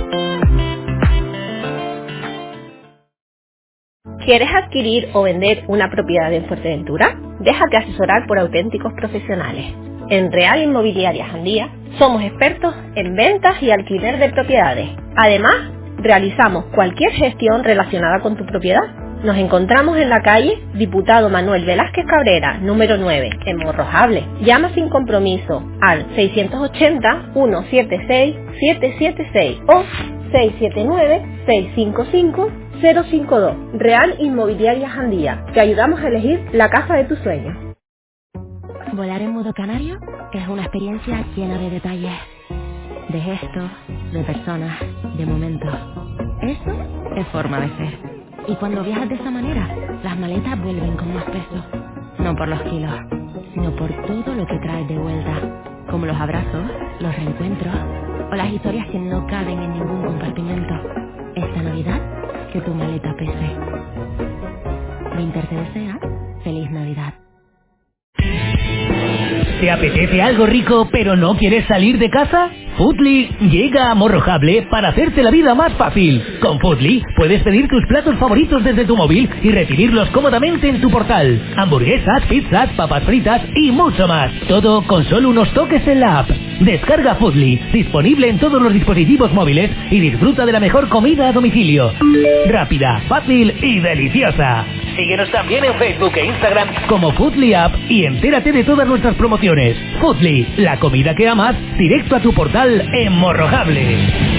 ¿Quieres adquirir o vender una propiedad en Fuerteventura? Déjate asesorar por auténticos profesionales. En Real Inmobiliaria Jandía somos expertos en ventas y alquiler de propiedades. Además, realizamos cualquier gestión relacionada con tu propiedad. Nos encontramos en la calle Diputado Manuel Velázquez Cabrera, número nueve, en Morrojable. Llama sin compromiso al seiscientos ochenta, ciento setenta y seis, setecientos setenta y seis o seiscientos setenta y nueve, seiscientos cincuenta y cinco, cero cincuenta y dos. Real Inmobiliaria Jandía. Te ayudamos a elegir la casa de tus sueños. Volar en modo canario es una experiencia llena de detalles, de gestos, de personas, de momentos. Eso es forma de ser. Y cuando viajas de esa manera, las maletas vuelven con más peso. No por los kilos, sino por todo lo que traes de vuelta. Como los abrazos, los reencuentros o las historias que no caben en ningún compartimento. Esta Navidad, que tu maleta pese. Winter te desea feliz Navidad. ¿Te apetece algo rico pero no quieres salir de casa? Foodly llega a Morrojable para hacerte la vida más fácil. Con Foodly puedes pedir tus platos favoritos desde tu móvil y recibirlos cómodamente en tu portal. Hamburguesas, pizzas, papas fritas y mucho más. Todo con solo unos toques en la app. Descarga Foodly, disponible en todos los dispositivos móviles y disfruta de la mejor comida a domicilio. Rápida, fácil y deliciosa. Síguenos también en Facebook e Instagram como Foodly App y entérate de todas nuestras promociones. Foodly, la comida que amas, directo a tu portal en Morrojable.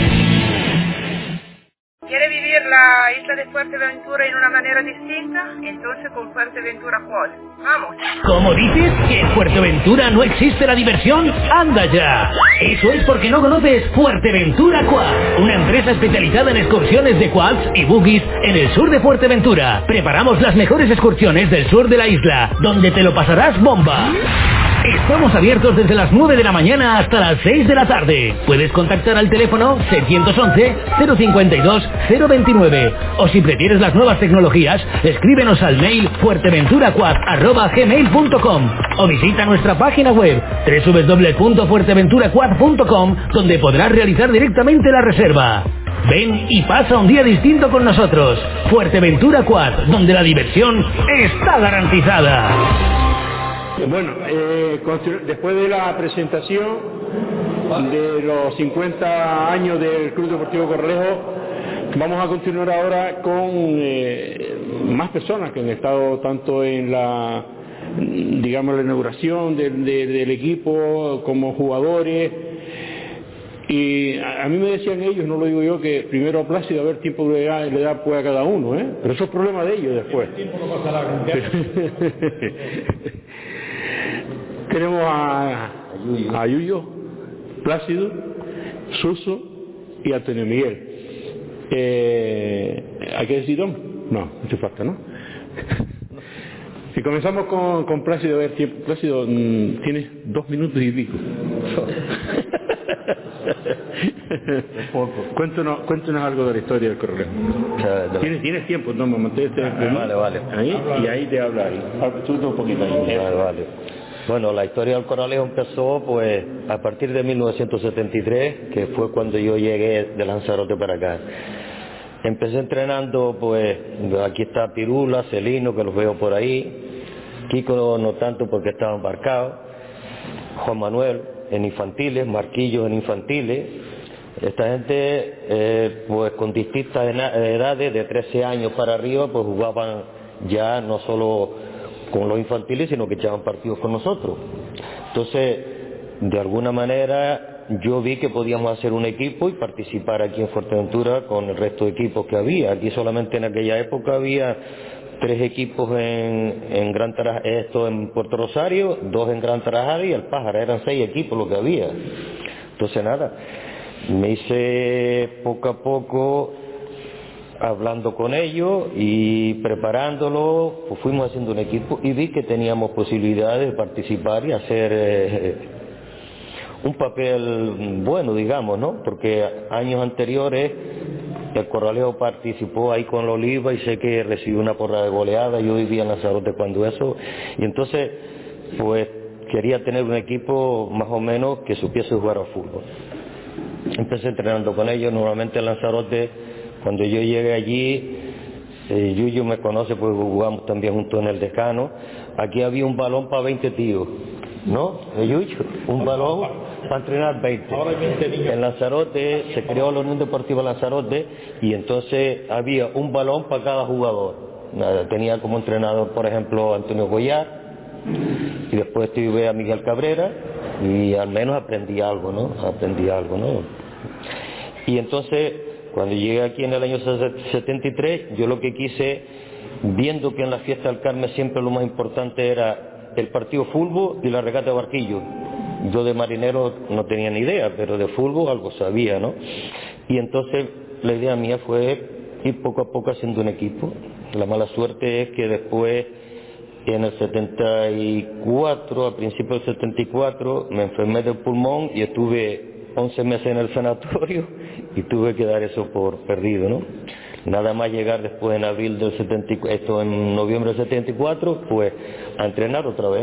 ¿Quiere vivir la isla de Fuerteventura en una manera distinta? Entonces con Fuerteventura Quad. ¡Vamos! ¿Cómo dices? ¿Que en Fuerteventura no existe la diversión? ¡Anda ya! Eso es porque no conoces Fuerteventura Quad, una empresa especializada en excursiones de quads y buggies en el sur de Fuerteventura. Preparamos las mejores excursiones del sur de la isla, donde te lo pasarás bomba. Estamos abiertos desde las nueve de la mañana hasta las seis de la tarde. Puedes contactar al teléfono seiscientos once, cero cincuenta y dos, cero veintinueve o si prefieres las nuevas tecnologías, escríbenos al mail fuerteventuraquad arroba gmail punto com o visita nuestra página web doble u doble u doble u punto fuerteventuraquad punto com, donde podrás realizar directamente la reserva. Ven y pasa un día distinto con nosotros. Fuerteventura Quad, donde la diversión está garantizada. Bueno, eh, después de la presentación de los cincuenta años del Club Deportivo Corralejo, vamos a continuar ahora con eh, más personas que han estado tanto en la, digamos, la inauguración del, de, del equipo como jugadores. Y a, a mí me decían ellos, no lo digo yo, que primero a Plácido a ver tiempo le da, le da pues a cada uno, ¿eh? Pero eso es problema de ellos después. El tiempo no pasará con Tenemos a, a Yuyo, Plácido, Suso y Antonio Miguel. Eh, ¿Hay que decir don? No, no hace falta, ¿no? Si comenzamos con, con Plácido, a ver, tiempo. Plácido, mmm, tienes dos minutos y pico. cuéntanos, cuéntanos algo de la historia del Corralejo. ¿Tienes, tienes tiempo, no, mantente ah, vale, vale. ahí y ahí te habla ahí. Tú un poquito ahí. Vale, vale. Bueno, la historia del Corralejo empezó pues a partir de mil novecientos setenta y tres, que fue cuando yo llegué de Lanzarote para acá. Empecé entrenando, pues aquí está Pirula, Celino, que los veo por ahí, Kiko no tanto porque estaba embarcado, Juan Manuel en infantiles, Marquillos en infantiles. Esta gente, eh, pues con distintas edades, de trece años para arriba, pues jugaban ya no solo con los infantiles, sino que echaban partidos con nosotros. Entonces, de alguna manera, yo vi que podíamos hacer un equipo y participar aquí en Fuerteventura con el resto de equipos que había. Aquí solamente en aquella época había tres equipos en, en Gran Tarajal, esto en Puerto Rosario, dos en Gran Tarajal y el Pájara, eran seis equipos lo que había. Entonces nada, me hice poco a poco hablando con ellos y preparándolo, pues fuimos haciendo un equipo y vi que teníamos posibilidades de participar y hacer eh, un papel bueno, digamos, ¿no? Porque años anteriores el Corralejo participó ahí con la Oliva y sé que recibió una porra de goleada. Yo vivía en Lanzarote cuando eso, y entonces pues quería tener un equipo más o menos que supiese jugar al fútbol. Empecé entrenando con ellos. Normalmente en Lanzarote, cuando yo llegué allí, eh, Yuyu me conoce porque jugamos también juntos en el Decano. Aquí había un balón para veinte tíos, ¿no? ¿Eh, Yuyu? Un balón para entrenar veinte. En Lanzarote se creó la Unión Deportiva Lanzarote y entonces había un balón para cada jugador. Tenía como entrenador, por ejemplo, Antonio Goyar, y después tuve a Miguel Cabrera y al menos aprendí algo, ¿no? Aprendí algo, ¿no? Y entonces, cuando llegué aquí en el año setenta y tres, yo lo que quise, viendo que en la fiesta del Carmen siempre lo más importante era el partido fútbol y la regata de barquillo. Yo de marinero no tenía ni idea, pero de fútbol algo sabía, ¿no? Y entonces la idea mía fue ir poco a poco haciendo un equipo. La mala suerte es que después, en el setenta y cuatro, a principios del setenta y cuatro, me enfermé del pulmón y estuve once meses en el sanatorio y tuve que dar eso por perdido, ¿no? Nada más llegar después en abril del setenta y cuatro, esto en noviembre del setenta y cuatro, pues a entrenar otra vez.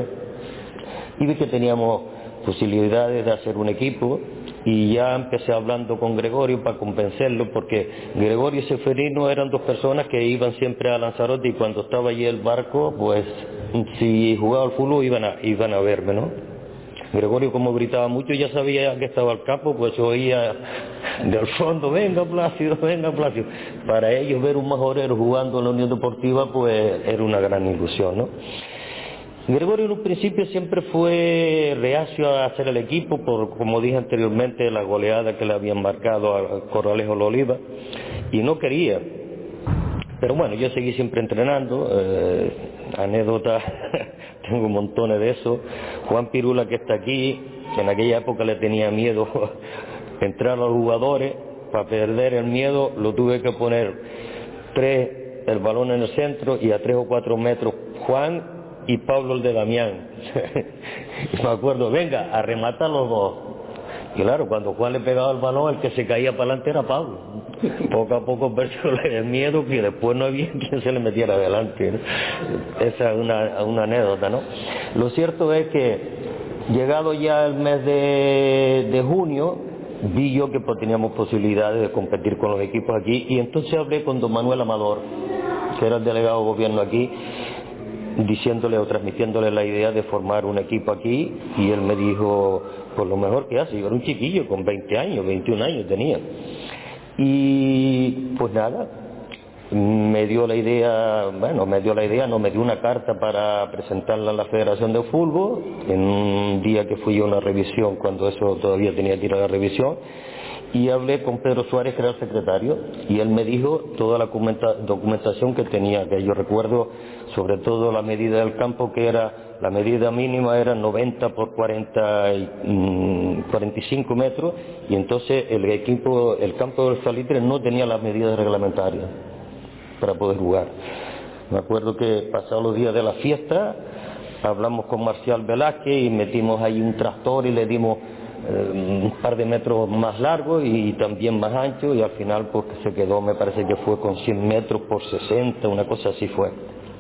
Y vi que teníamos posibilidades de hacer un equipo y ya empecé hablando con Gregorio para convencerlo, porque Gregorio y Seferino eran dos personas que iban siempre a Lanzarote y cuando estaba allí el barco, pues si jugaba al fútbol iban a, iban a verme, ¿no? Gregorio, como gritaba mucho, ya sabía que estaba al campo, pues oía del fondo, venga Plácido, venga Plácido. Para ellos ver un majorero jugando en la Unión Deportiva, pues era una gran ilusión, ¿no? Gregorio en un principio siempre fue reacio a hacer el equipo por, como dije anteriormente, la goleada que le habían marcado al Corralejo La Oliva, y no quería. Pero bueno, yo seguí siempre entrenando, eh, anécdotas, tengo montones de eso. Juan Pirula, que está aquí, que en aquella época le tenía miedo entrar a los jugadores, para perder el miedo lo tuve que poner tres, el balón en el centro y a tres o cuatro metros Juan y Pablo el de Damián. Y me acuerdo, venga, a rematar los dos. Y claro, cuando Juan le pegaba el balón, el que se caía para adelante era Pablo. Poco a poco perdió el miedo, que después no había quien se le metiera adelante, ¿no? Esa es una, una anécdota, ¿no? Lo cierto es que, llegado ya el mes de, de junio, vi yo que pues, teníamos posibilidades de competir con los equipos aquí, y entonces hablé con don Manuel Amador, que era el delegado de gobierno aquí, diciéndole o transmitiéndole la idea de formar un equipo aquí, y él me dijo, pues lo mejor que hace. Yo era un chiquillo con veinte años, veintiún años tenía, y pues nada, me dio la idea, bueno, me dio la idea, no, me dio una carta para presentarla a la Federación de Fútbol, en un día que fui a una revisión, cuando eso todavía tenía que ir a la revisión, y hablé con Pedro Suárez, que era el secretario, y él me dijo toda la documenta, documentación que tenía, que yo recuerdo sobre todo la medida del campo, que era, la medida mínima era noventa por cuarenta y, mmm, cuarenta y cinco metros, y entonces el equipo, el campo del Salitre no tenía las medidas reglamentarias para poder jugar. Me acuerdo que pasados los días de la fiesta, hablamos con Marcial Velázquez y metimos ahí un tractor y le dimos eh, un par de metros más largo y también más ancho, y al final pues se quedó, me parece que fue con cien metros por sesenta, una cosa así fue.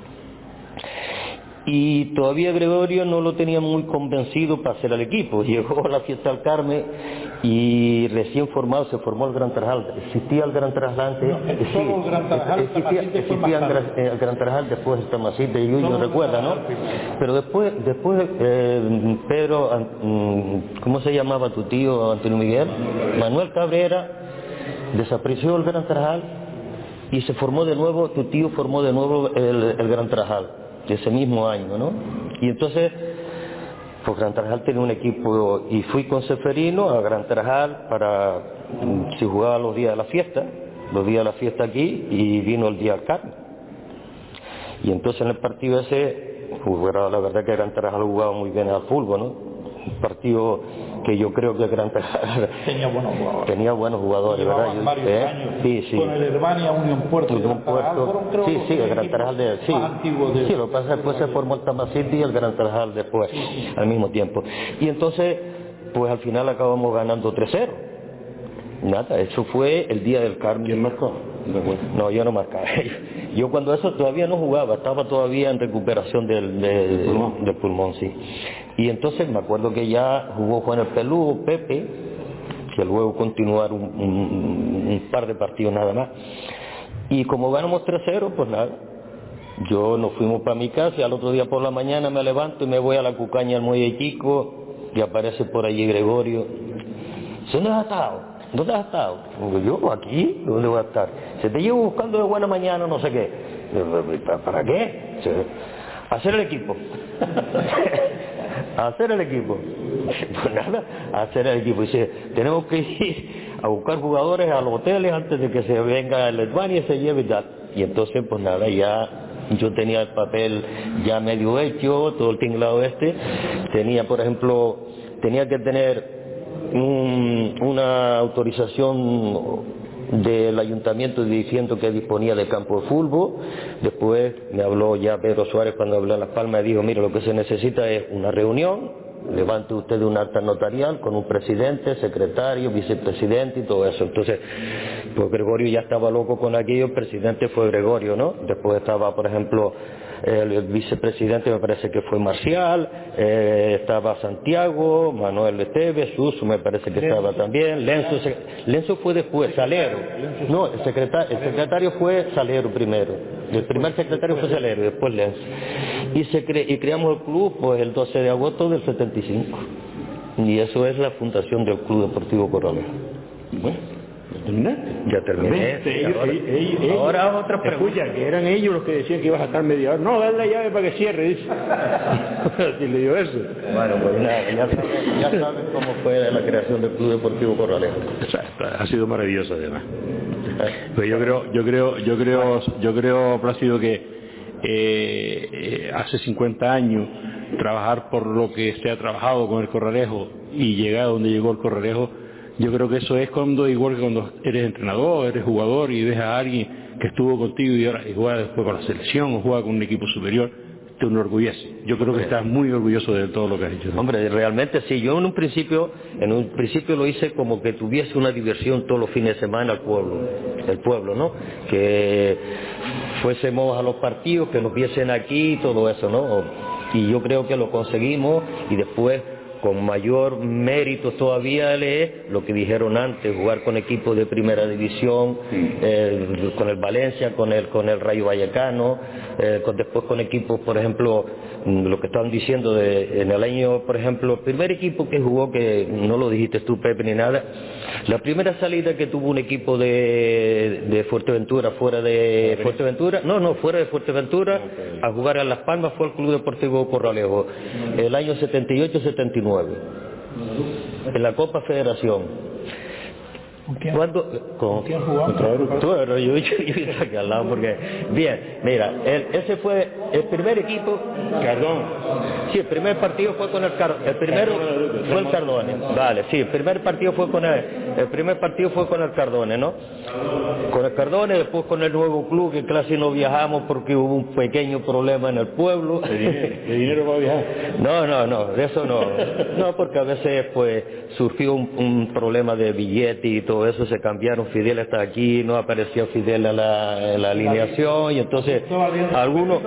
Y todavía Gregorio no lo tenía muy convencido para hacer el equipo. Llegó a la fiesta del Carmen y recién formado se formó el Gran Tarajal. Existía el Gran Tarajal antes, no, es sí, el Gran Tarajal, existía, existía el, Gran, el Gran Tarajal, después el Tamasite y Yuyo, recuerda, ¿no? Pero después, después eh, Pedro, ¿cómo se llamaba tu tío, Antonio Miguel? Manuel Cabrera, desapareció el Gran Tarajal y se formó de nuevo, tu tío formó de nuevo el, el Gran Tarajal, ese mismo año, ¿no? Y entonces, pues Gran Tarajal tenía un equipo, y fui con Seferino a Gran Tarajal para, si jugaba los días de la fiesta, los días de la fiesta aquí, y vino el día del Carmen. Y entonces en el partido ese, pues, la verdad que Gran Tarajal jugaba muy bien al fútbol, ¿no? Un partido que yo creo que el Gran Tarajal tenía buenos jugadores, tenía buenos jugadores, ¿verdad? Yo, varios ¿eh? años Sí, sí. con el Herbania, Unión Puerto, el Gran Tarajal, fueron, creo, sí, sí, el Gran Tarajal de, sí, de... sí, lo que pasa es que después se formó el Tamacity y el Gran Tarajal después, sí, sí. al mismo tiempo. Y entonces, pues al final acabamos ganando tres cero. Nada, eso fue el día del Carmen. ¿Quién marcó? No, yo no marcaba. Yo cuando eso todavía no jugaba, estaba todavía en recuperación del, del, pulmón. del pulmón, sí. Y entonces me acuerdo que ya jugó Juan el Peludo, Pepe, que luego continuaron un, un, un par de partidos nada más. Y como ganamos tres cero, pues nada. Yo nos fuimos para mi casa y al otro día por la mañana me levanto y me voy a la Cucaña al Muelle Chico y aparece por allí Gregorio. ¿Dónde has estado? ¿Dónde has estado? Yo, aquí, ¿dónde voy a estar? Se te llevo buscando de buena mañana, no sé qué. ¿Para qué? Hacer el equipo. Hacer el equipo. Pues nada, hacer el equipo. Dice, tenemos que ir a buscar jugadores a los hoteles antes de que se venga el Herbania y se lleve y tal. Y entonces, pues nada, ya yo tenía el papel ya medio hecho, todo el tinglado este. Tenía, por ejemplo, tenía que tener Un, una autorización del ayuntamiento diciendo que disponía de campo de fútbol. Después me habló ya Pedro Suárez cuando habló en Las Palmas y dijo, mira, lo que se necesita es una reunión, levante usted un acta notarial con un presidente, secretario, vicepresidente y todo eso. Entonces, pues Gregorio ya estaba loco con aquello, el presidente fue Gregorio, ¿no? Después estaba, por ejemplo, el, el vicepresidente me parece que fue Marcial, eh, estaba Santiago, Manuel Esteves, Suso me parece que estaba también, Lenzo, se, Lenzo fue después, Salero, no, el secretario, el secretario fue Salero primero, el primer secretario fue Salero y después Lenzo, y, se cre, y creamos el club pues el doce de agosto del setenta y cinco, y eso es la fundación del Club Deportivo Corralejo. Bueno, ¿terminaste? Ya terminé. Sí, ellos, ahora, ellos, ellos, ahora otra pregunta. Escucha, que eran ellos los que decían que ibas a estar media hora. No, dale la llave para que cierre, dice. Así le dio eso. Bueno, pues nada, ya saben, ya saben cómo fue la creación del Club Deportivo Corralejo. O sea, ha sido maravilloso además. Pues yo creo, yo creo, yo creo, yo creo, Plácido, que eh, eh, hace cincuenta años trabajar por lo que se ha trabajado con el Corralejo y llegar a donde llegó el Corralejo, yo creo que eso es cuando, igual que cuando eres entrenador, eres jugador y ves a alguien que estuvo contigo y ahora y juega después con la selección o juega con un equipo superior, te enorgullece. Yo creo que estás muy orgulloso de todo lo que has hecho, ¿no? Hombre, realmente sí. Yo en un principio, en un principio lo hice como que tuviese una diversión todos los fines de semana al pueblo, el pueblo, ¿no? Que fuésemos a los partidos, que nos viesen aquí y todo eso, ¿no? Y yo creo que lo conseguimos y después con mayor mérito todavía es lo que dijeron antes, jugar con equipos de primera división, eh, con el Valencia, con el con el Rayo Vallecano, eh, con, después con equipos, por ejemplo, lo que estaban diciendo de, en el año, por ejemplo, el primer equipo que jugó, que no lo dijiste tú, Pepe, ni nada, la primera salida que tuvo un equipo de, de Fuerteventura, fuera de Fuerteventura, no, no, fuera de Fuerteventura, a jugar a Las Palmas fue el Club Deportivo Corralejo, el año setenta y ocho setenta y nueve. En la Copa Federación. ¿Con quién? ¿Cuándo? Con, ¿Con quién jugamos? Tú, yo, yo, yo estoy aquí al lado porque... Bien, mira, el, ese fue el primer equipo... Cardón. Sí, el primer partido fue con el Cardone. El primero fue el Cardone. Vale, sí, el primer partido fue con el... El primer partido fue con el Cardone, ¿no? Con el Cardone, después con el nuevo club, que casi no viajamos porque hubo un pequeño problema en el pueblo. ¿De dinero, ¿De dinero para viajar? No, no, no, de eso no. No, porque a veces pues surgió un, un problema de billete y todo eso, se cambiaron, Fidel está aquí, no apareció Fidel en la, en la alineación y entonces algunos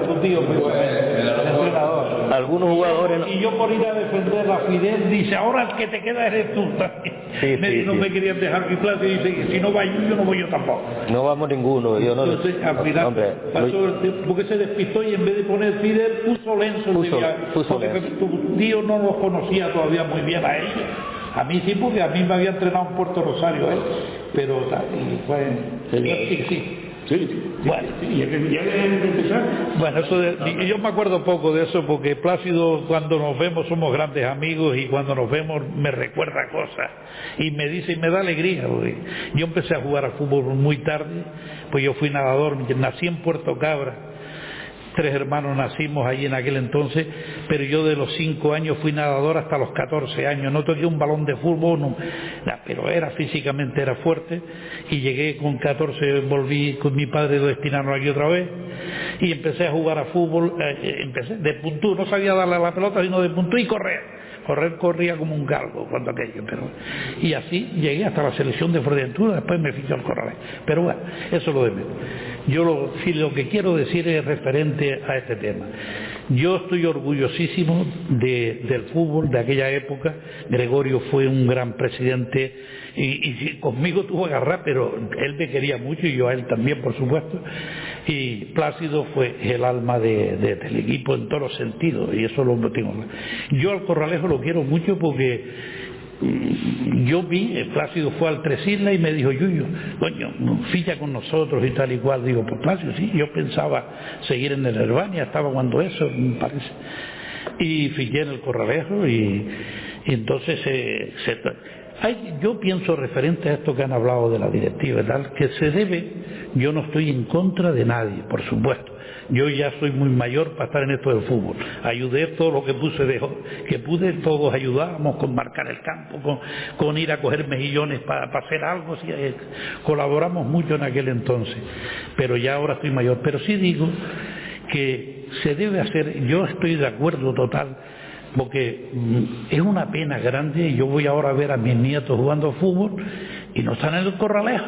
algunos jugadores y yo por ir a defender a Fidel dice, ahora el que te queda eres tú también. Sí, me, sí, no sí. me querían dejar mi clase y dice, si no va yo, yo no voy yo tampoco. No vamos ninguno, yo no. Entonces al final hombre, pasó lo... el tiempo porque se despistó y en vez de poner Fidel puso Lenzo, puso, puso porque Lenzo. tu tío no los conocía todavía muy bien a ellos. A mí sí, porque a mí me había entrenado en Puerto Rosario él, pero tal, y fue... Sí, sí. Sí, bueno, ¿y ya que empezar? Bueno, eso de, yo me acuerdo poco de eso porque Plácido, cuando nos vemos somos grandes amigos y cuando nos vemos me recuerda cosas y me dice y me da alegría porque yo empecé a jugar al fútbol muy tarde, pues yo fui nadador, nací en Puerto Cabra, tres hermanos nacimos allí en aquel entonces, pero yo de los cinco años fui nadador hasta los catorce años, no toqué un balón de fútbol, no, pero era físicamente era fuerte, y llegué con catorce, volví con mi padre, lo destinaron aquí otra vez, y empecé a jugar a fútbol, eh, empecé de puntú, no sabía darle a la pelota, sino de puntú y correr. Correr corría como un galgo cuando aquello, pero y así llegué hasta la selección de Fuerteventura, después me fiché al Corralejo. Pero bueno, eso es lo de menos. Yo lo, si lo que quiero decir es referente a este tema. Yo estoy orgullosísimo de, del fútbol de aquella época. Gregorio fue un gran presidente y, y conmigo tuvo que agarrar, pero él me quería mucho y yo a él también, por supuesto. Y Plácido fue el alma de, de, del equipo en todos los sentidos, y eso lo tengo. Yo al Corralejo lo quiero mucho porque mmm, yo vi, Plácido fue al Tres Islas y me dijo, Yuyo, coño, ficha con nosotros y tal y cual. Digo, pues Plácido, sí, yo pensaba seguir en el Herbania, estaba cuando eso, me parece. Y fiché en el Corralejo y, y entonces eh, se... Hay, yo pienso referente a esto que han hablado de la directiva y tal, que se debe, yo no estoy en contra de nadie, por supuesto. Yo ya soy muy mayor para estar en esto del fútbol. Ayudé todo lo que puse de, que pude, todos ayudábamos con marcar el campo, con, con ir a coger mejillones para, para hacer algo. Sí, eh, colaboramos mucho en aquel entonces, pero ya ahora estoy mayor. Pero sí digo que se debe hacer, yo estoy de acuerdo total, porque es una pena grande. Yo voy ahora a ver a mis nietos jugando fútbol y no están en el Corralejo,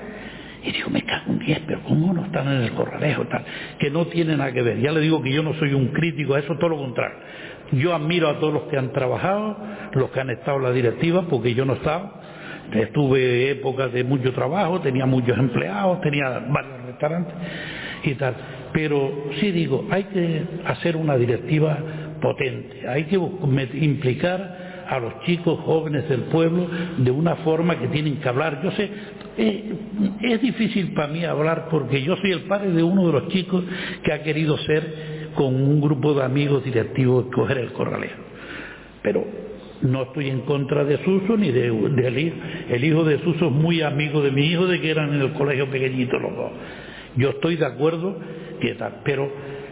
y digo, me cago en diez, pero ¿cómo no están en el Corralejo? Tal, que no tiene nada que ver. Ya le digo que yo no soy un crítico a eso, todo lo contrario. Yo admiro a todos los que han trabajado, los que han estado en la directiva, porque yo no estaba. Estuve épocas de mucho trabajo, tenía muchos empleados, tenía varios restaurantes y tal, pero sí digo, hay que hacer una directiva potente, hay que implicar a los chicos jóvenes del pueblo de una forma que tienen que hablar. Yo sé, eh, es difícil para mí hablar porque yo soy el padre de uno de los chicos que ha querido ser con un grupo de amigos directivos coger el Corralejo, pero no estoy en contra de Suso ni de, de el hijo. El hijo de Suso es muy amigo de mi hijo, de que eran en el colegio pequeñito los dos. Yo estoy de acuerdo que tal, pero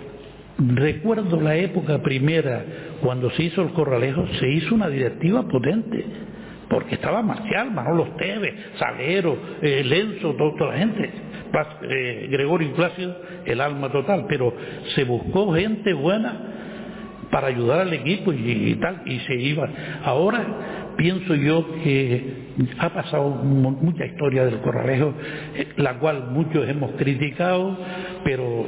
recuerdo la época primera, cuando se hizo el Corralejo, se hizo una directiva potente, porque estaba Marcial, Manolo Esteves, Salero, eh, Lenzo, toda, toda la gente, eh, Gregorio y Plácido, el alma total, pero se buscó gente buena para ayudar al equipo y, y tal, y se iba. Ahora pienso yo que ha pasado mucha historia del Corralejo, la cual muchos hemos criticado, pero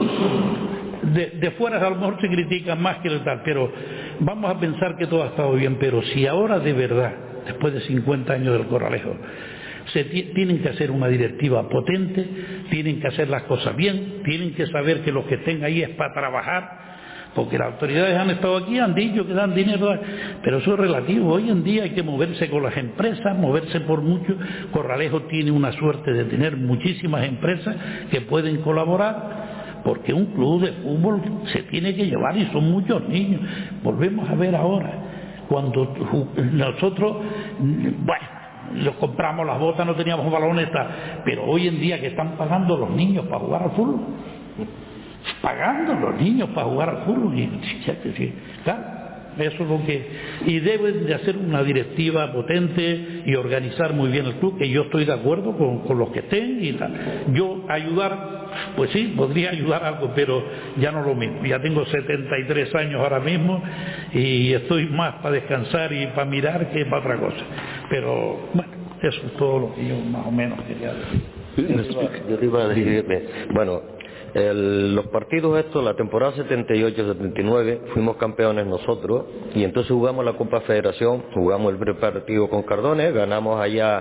de, de fuera a lo mejor se critica más que el tal, pero vamos a pensar que todo ha estado bien. Pero si ahora de verdad, después de cincuenta años del Corralejo, se tienen que hacer una directiva potente, tienen que hacer las cosas bien, tienen que saber que los que estén ahí es para trabajar, porque las autoridades han estado aquí, han dicho que dan dinero, pero eso es relativo. Hoy en día hay que moverse con las empresas, moverse por mucho. Corralejo tiene una suerte de tener muchísimas empresas que pueden colaborar, porque un club de fútbol se tiene que llevar y son muchos niños. Volvemos a ver ahora, cuando nosotros, bueno, los compramos las botas, no teníamos balones, pero hoy en día que están pagando los niños para jugar al fútbol, pagando los niños para jugar al fútbol, y, claro, eso es lo que, y deben de hacer una directiva potente y organizar muy bien el club, que yo estoy de acuerdo con, con los que estén y tal. Yo ayudar, pues sí, podría ayudar algo, pero ya no lo mismo. Ya tengo setenta y tres años ahora mismo y estoy más para descansar y para mirar que para otra cosa. Pero bueno, eso es todo lo que yo más o menos quería decir. Yo te iba a decir, bueno, El, los partidos estos, la temporada setenta y ocho setenta y nueve, fuimos campeones nosotros, y entonces jugamos la Copa Federación, jugamos el primer partido con Cardones, ganamos allá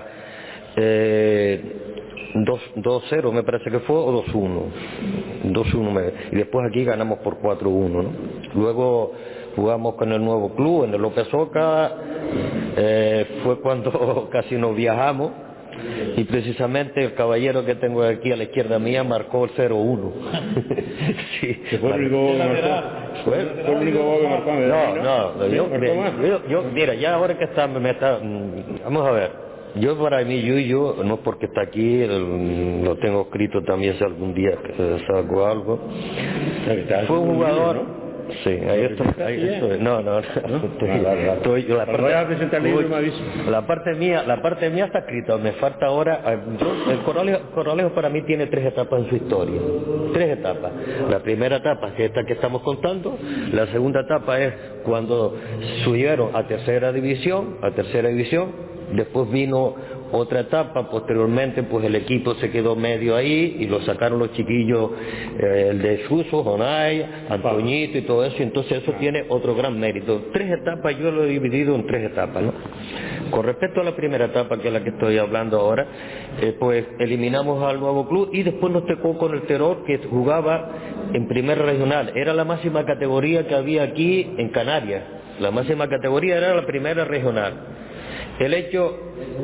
eh, dos cero me parece que fue, o dos uno, dos uno, y después aquí ganamos por cuatro uno, ¿no? Luego jugamos con el nuevo club, en el López Oca, eh, fue cuando casi nos viajamos, y precisamente el caballero que tengo aquí a la izquierda mía marcó el cero uno. Sí, fue el único gol que marcó. Fue el único gol que marcó. No, no, yo, yo, yo, mira, ya ahora que está, me está, vamos a ver, yo para mí, Yuyo, no porque está aquí, el, lo tengo escrito también si algún día eh, saco algo. Fue un jugador... ¿no? Sí, ahí está. Ahí estoy. No, no, no. Estoy, estoy, la, parte, a presentar el libro, me aviso. La parte mía, la parte mía está escrita. Me falta ahora. Yo, el Corralejo, Corralejo para mí tiene tres etapas en su historia. Tres etapas. La primera etapa que es esta que estamos contando. La segunda etapa es cuando subieron a tercera división, a tercera división. Después vino otra etapa, posteriormente pues el equipo se quedó medio ahí y lo sacaron los chiquillos, eh, el de Suso, Jonay, Antoñito y todo eso, y entonces eso tiene otro gran mérito. Tres etapas, yo lo he dividido en tres etapas, ¿no? Con respecto a la primera etapa, que es la que estoy hablando ahora, eh, pues eliminamos al nuevo club y después nos tocó con el Terror, que jugaba en primera regional. Era la máxima categoría que había aquí en Canarias. La máxima categoría era la primera regional. El hecho,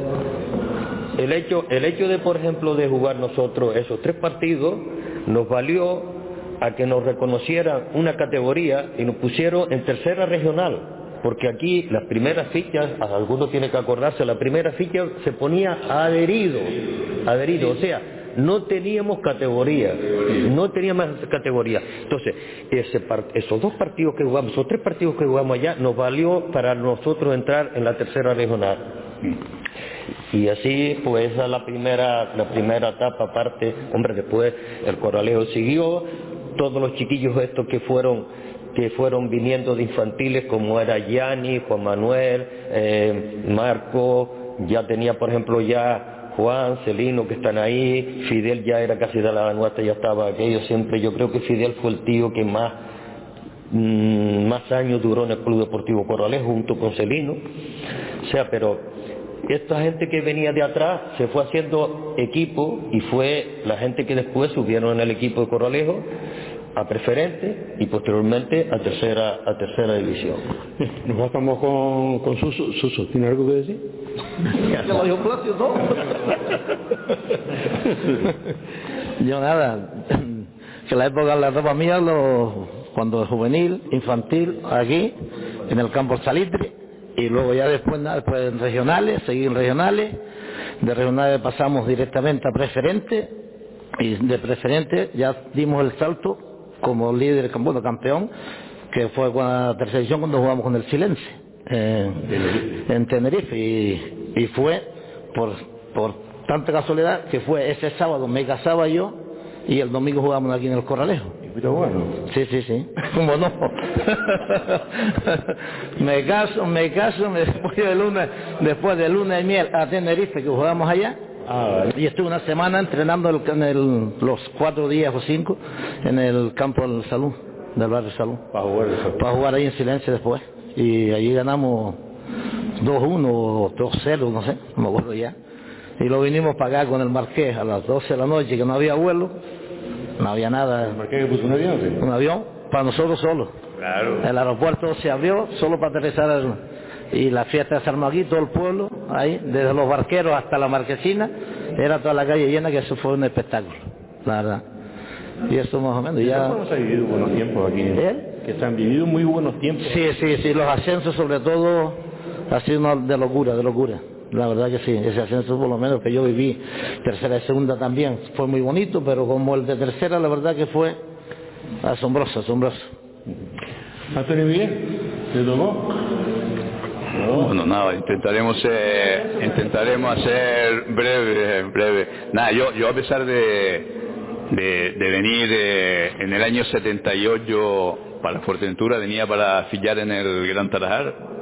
el hecho, el hecho de, por ejemplo, de jugar nosotros esos tres partidos nos valió a que nos reconocieran una categoría y nos pusieron en tercera regional, porque aquí las primeras fichas, algunos tienen que acordarse, la primera ficha se ponía adherido, adherido, o sea, no teníamos categoría, no teníamos categoría. Entonces, ese esos dos partidos que jugamos, esos tres partidos que jugamos allá, nos valió para nosotros entrar en la tercera regional. Y así, pues, esa es la primera, la primera etapa, aparte, hombre, después el Corralejo siguió, todos los chiquillos estos que fueron, que fueron viniendo de infantiles, como era Yanni, Juan Manuel, eh, Marco, ya tenía, por ejemplo, ya Juan, Celino, que están ahí, Fidel ya era casi de la nuestra, ya estaba aquello siempre. Yo creo que Fidel fue el tío que más mmm, más años duró en el Club Deportivo Corralejo junto con Celino. O sea, pero esta gente que venía de atrás se fue haciendo equipo y fue la gente que después subieron en el equipo de Corralejo a preferente y posteriormente a tercera a tercera división. Nos bajamos con, con Suso. Suso, ¿tiene algo que decir? Ya se lo dio Placio todo. Yo nada, que la época, la etapa mía, lo, cuando juvenil, infantil, aquí, en el campo Salitre, y luego ya después, nada, después en regionales, seguí en regionales, de regionales pasamos directamente a preferente, y de preferente ya dimos el salto como líder, bueno, campeón, que fue con la tercera división cuando jugamos con el Silense, eh, en Tenerife, y, y fue por, por tanta casualidad que fue ese sábado me casaba yo y el domingo jugamos aquí en el Corralejo. Pero bueno. Sí, sí, sí. ¿Cómo no? me caso, me caso, me después de luna, después de luna de miel a Tenerife que jugamos allá. Ah, vale. Y estuve una semana entrenando el, en el, los cuatro días o cinco en el campo del Salud, del barrio Salud. Para jugar, para jugar ahí en Silencio después. Y allí ganamos dos uno o dos cero, no sé, no me acuerdo ya. Y lo vinimos para acá con el Marqués a las doce de la noche, que no había vuelo, no había nada. ¿El Marqués puso un avión? ¿Sí? Un avión, para nosotros solos. Claro. El aeropuerto se abrió solo para aterrizar el, y la fiesta se armó aquí, todo el pueblo, ahí, desde los barqueros hasta la Marquesina, era toda la calle llena, que eso fue un espectáculo, la verdad. Y eso más o menos ya... ¿Cómo se han vivido buenos tiempos aquí? ¿Eh? Que se han vivido muy buenos tiempos. Sí, sí, sí, los ascensos sobre todo ha sido una de locura, de locura. La verdad que sí, ese ascenso por lo menos que yo viví, tercera y segunda también, fue muy bonito, pero como el de tercera la verdad que fue asombroso, asombroso. Antonio Miguel, ¿te tocó? No. Bueno, nada, intentaremos eh, intentaremos hacer breve, breve. Nada, yo, yo a pesar de, de, de venir eh, en el año setenta y ocho para Fuerteventura, venía para fichar en el Gran Tarajal.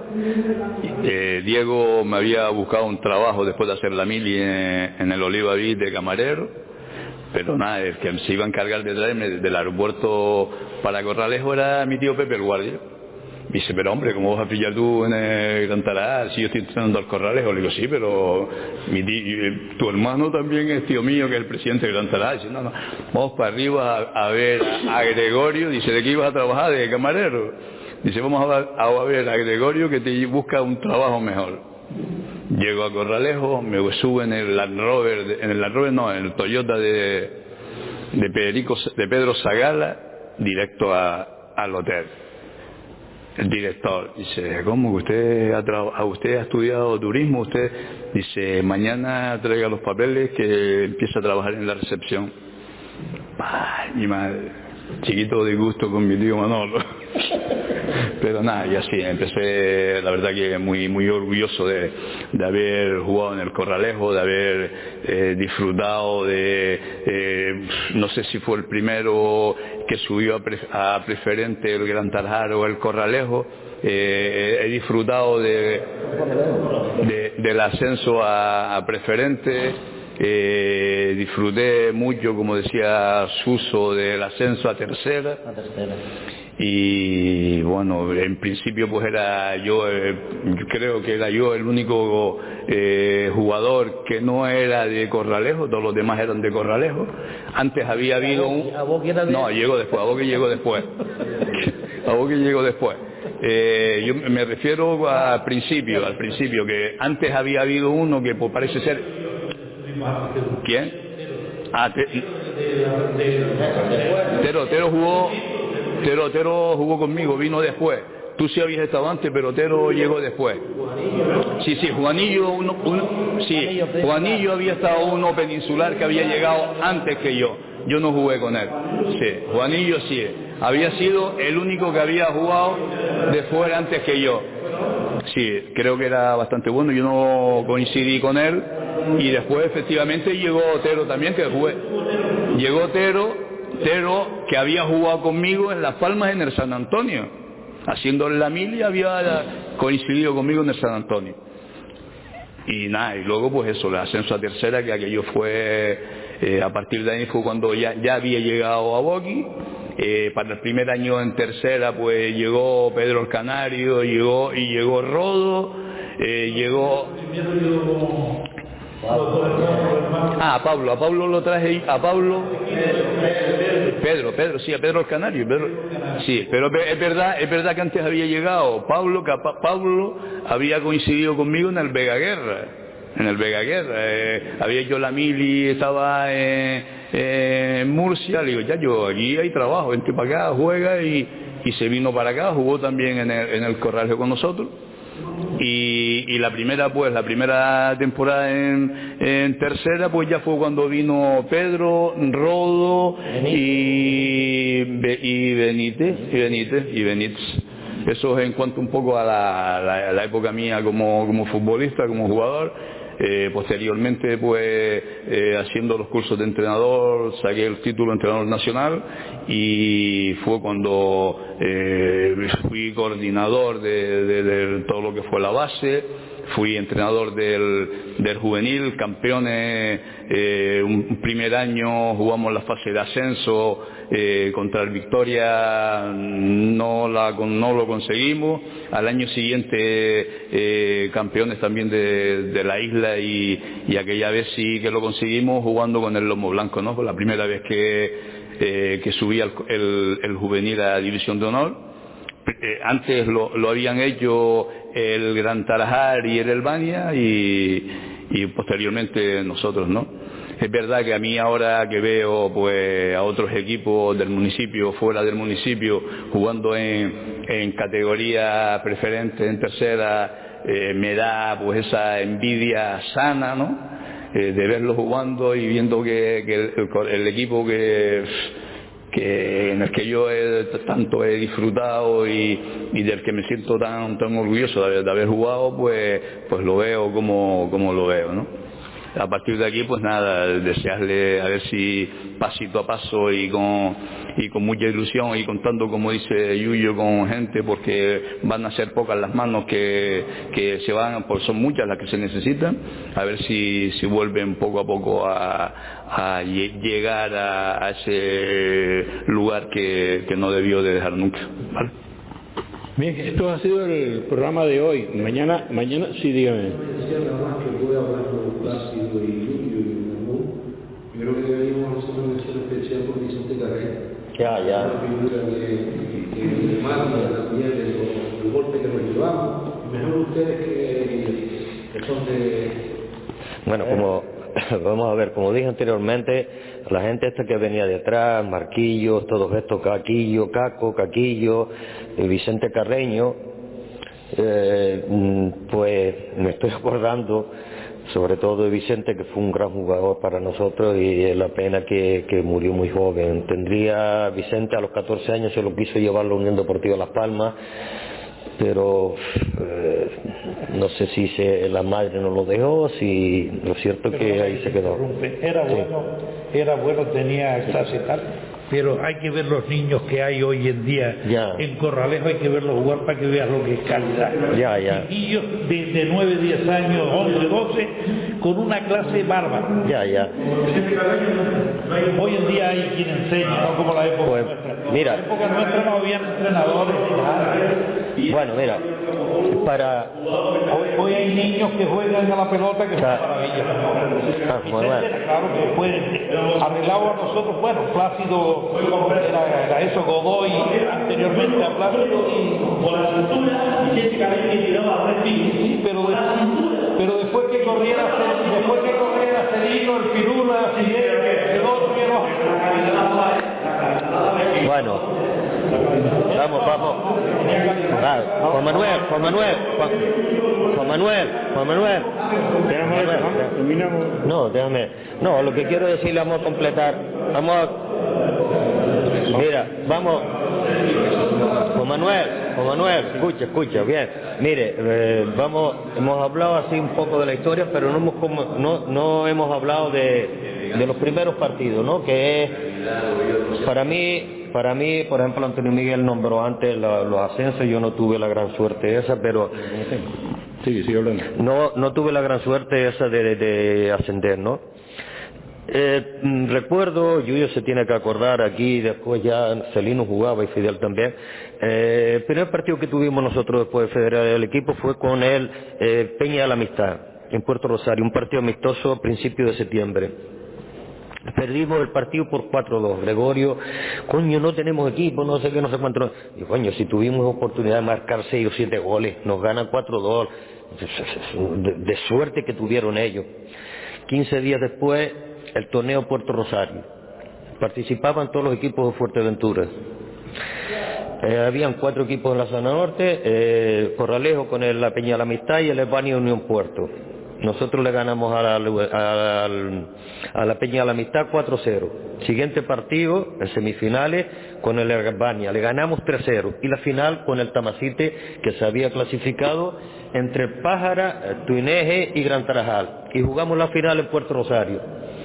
Eh, Diego me había buscado un trabajo después de hacer la mili en, en el Oliva Beach de camarero, pero nada, el que se iba a encargar de traerme del aeropuerto para Corralejo era mi tío Pepe el guardia. Dice, pero hombre, ¿cómo vas a pillar tú en el Gran Tarajal si yo estoy entrenando al Corralejo? Le digo, sí, pero mi tío, tu hermano también es tío mío, que es el presidente del Gran Tarajal. Dice, no, no, vamos para arriba a, a ver a Gregorio. Dice, ¿de qué ibas a trabajar? ¿De camarero? Dice, vamos a, a ver a Gregorio que te busca un trabajo mejor. Llego a Corralejo, me subo en el Land Rover, en el Land Rover no, en el Toyota de, de, Pedrico, de Pedro Zagala, directo a, al hotel. el director dice, ¿cómo que usted ha, tra- usted ha estudiado turismo? Usted dice, mañana traiga los papeles que empieza a trabajar en la recepción. Ay, mi madre, chiquito de gusto con mi tío Manolo. Pero nada, y así empecé, la verdad que muy muy orgulloso de, de haber jugado en el Corralejo, de haber eh, disfrutado de, eh, no sé si fue el primero que subió a, pre, a preferente el Gran Tarajal o el Corralejo. Eh, he disfrutado de, de, del ascenso a, a preferente. Eh, disfruté mucho, como decía Suso, del ascenso a tercera. A tercera. Y bueno, en principio pues era yo, eh, creo que era yo el único eh, jugador que no era de Corralejo, todos los demás eran de Corralejo. Antes había habido un... No, llegó después, a Boqui llegó después. A Boqui llegó después. Eh, yo me refiero al principio, al principio, que antes había habido uno que pues, parece ser... ¿Quién? Ah, te... Tero, Tero jugó... Tero, Tero jugó conmigo, vino después. Tú sí habías estado antes, pero Tero llegó después. Sí, sí, Juanillo, uno, uno, sí, Juanillo había estado uno peninsular que había llegado antes que yo. Yo no jugué con él. Sí, Juanillo sí. Había sido el único que había jugado de fuera antes que yo. Sí, creo que era bastante bueno. Yo no coincidí con él. Y después, efectivamente, llegó Tero también, que jugué. Llegó Tero. Tero, que había jugado conmigo en Las Palmas en el San Antonio, haciendo la mili, había coincidido conmigo en el San Antonio. Y nada, y luego pues eso, el ascenso a tercera, que aquello fue, eh, a partir de ahí fue cuando ya, ya había llegado a Boqui. Eh, para el primer año en tercera pues llegó Pedro el Canario, llegó y llegó Rodo, eh, llegó... Ah, a Pablo, a Pablo lo traje, a Pablo... Pedro, Pedro, sí, a Pedro el Canario, Pedro, sí, pero es verdad, es verdad que antes había llegado Pablo, que pa, Pablo había coincidido conmigo en el Vega Guerra, en el Vega Guerra, eh, había hecho la mili, estaba en, en Murcia, le digo, ya yo, aquí hay trabajo, vente para acá, juega, y, y se vino para acá, jugó también en el, en el Corralejo con nosotros. Y, y la primera pues la primera temporada en, en tercera pues ya fue cuando vino Pedro, Rodo y, y Benítez y Benítez y Benítez. Eso es en cuanto un poco a la, la, la época mía como, como futbolista, como jugador. Eh, posteriormente pues eh, haciendo los cursos de entrenador saqué el título de entrenador nacional y fue cuando eh, fui coordinador de, de, de todo lo que fue la base, fui entrenador del, del juvenil, campeones, eh, un primer año jugamos la fase de ascenso eh, contra el Victoria, no, la, no lo conseguimos, al año siguiente eh, campeones también de, de la isla y, y aquella vez sí que lo conseguimos jugando con el Lomo Blanco, ¿no? Fue la primera vez que, eh, que subía el, el, el juvenil a División de Honor. Eh, antes lo, lo habían hecho el Gran Tarajal y el Elbania y, y posteriormente nosotros, ¿no? Es verdad que a mí ahora que veo pues a otros equipos del municipio, fuera del municipio, jugando en, en categoría preferente, en tercera, eh, me da pues esa envidia sana, ¿no? Eh, de verlos jugando y viendo que, que el, el, el equipo que... que en el que yo he, tanto he disfrutado y, y del que me siento tan tan orgulloso de haber, de haber jugado, pues pues lo veo como, como lo veo, ¿no? A partir de aquí, pues nada, desearle a ver si pasito a paso y con, y con mucha ilusión y contando, como dice Yuyo, con gente, porque van a ser pocas las manos que, que se van, pues son muchas las que se necesitan, a ver si, si vuelven poco a poco a, a llegar a, a ese lugar que, que no debió de dejar nunca, ¿vale? Bien, esto ha sido el programa de hoy. Mañana, mañana sí, dígame. Yo creo que deberíamos hacer una mención especial por Vicente Carrera. Ya, ya. La figura que, que el mando, también el, el golpe que nos llevamos. Mejor ustedes que, que son de... Bueno, como, vamos a ver, como dije anteriormente, la gente esta que venía detrás, Marquillo, todos estos, Caquillo, Caco, Caquillo, eh, Vicente Carreño, eh, pues me estoy acordando sobre todo de Vicente, que fue un gran jugador para nosotros, y es la pena que, que murió muy joven. Tendría Vicente a los catorce años, se lo quiso llevar la Unión Deportiva Las Palmas, pero eh, no sé si se, la madre no lo dejó, si lo cierto es que ahí se quedó. Era bueno, era bueno, tenía clase y tal, pero hay que ver los niños que hay hoy en día ya. En Corralejo, hay que verlos jugar para que veas lo que es calidad. Ya, ya. Chiquillos de, de nueve, diez años, once, doce, con una clase bárbara. Ya, ya. Hoy en día hay quien enseña, no como la época pues, nuestra. Mira. En la época nuestra no habían entrenadores ni nada. Bueno, mira, para... Hoy, hoy hay niños que juegan a la pelota que son maravillas. Ah, bueno, bueno. Claro que fue arreglado a nosotros, bueno, Plácido era, era eso, Godoy anteriormente a Plácido, y por la cintura, y que tiraba a sí, pero, de, pero después que corriera, después que corriera Celino, el Pirula, el otro, que no. Bueno, vamos, vamos. Vale. Juan Manuel, Juan Manuel, Juan, Juan Manuel, Juan Manuel. Déjame, déjame, terminamos. No, déjame. No, lo que quiero decir, vamos a completar. Vamos a... Mira, vamos. Juan Manuel, Juan Manuel, escucha, escucha, bien. Mire, eh, vamos, hemos hablado así un poco de la historia, pero no hemos, como, no, no hemos hablado de, de los primeros partidos, ¿no? Que es, para mí... Para mí, por ejemplo, Antonio Miguel nombró antes la, los ascensos, yo no tuve la gran suerte esa, pero sí, sí, hablando. No, no tuve la gran suerte esa de, de, de ascender, ¿no? Eh, recuerdo, Yuyo se tiene que acordar aquí, después ya Celino jugaba y Fidel también. Eh, el primer partido que tuvimos nosotros después de federar el equipo fue con el eh, Peña de la Amistad, en Puerto Rosario, un partido amistoso a principios de septiembre. Perdimos el partido por cuatro dos. Gregorio, coño, no tenemos equipo, no sé qué, no sé cuánto. Y coño, si tuvimos oportunidad de marcar seis o siete goles, nos ganan cuatro dos. De, de suerte que tuvieron ellos. quince días después, el torneo Puerto Rosario. Participaban todos los equipos de Fuerteventura. Eh, habían cuatro equipos en la zona norte, eh, Corralejo con el, la Peña de la Amistad y el Albania Unión Puerto. Nosotros le ganamos a la, a, la, a la Peña de la Amistad cuatro cero. Siguiente partido, en semifinales, con el Albania. Le ganamos tres cero. Y la final con el Tamacite, que se había clasificado entre Pájara, Tuineje y Gran Tarajal. Y jugamos la final en Puerto Rosario.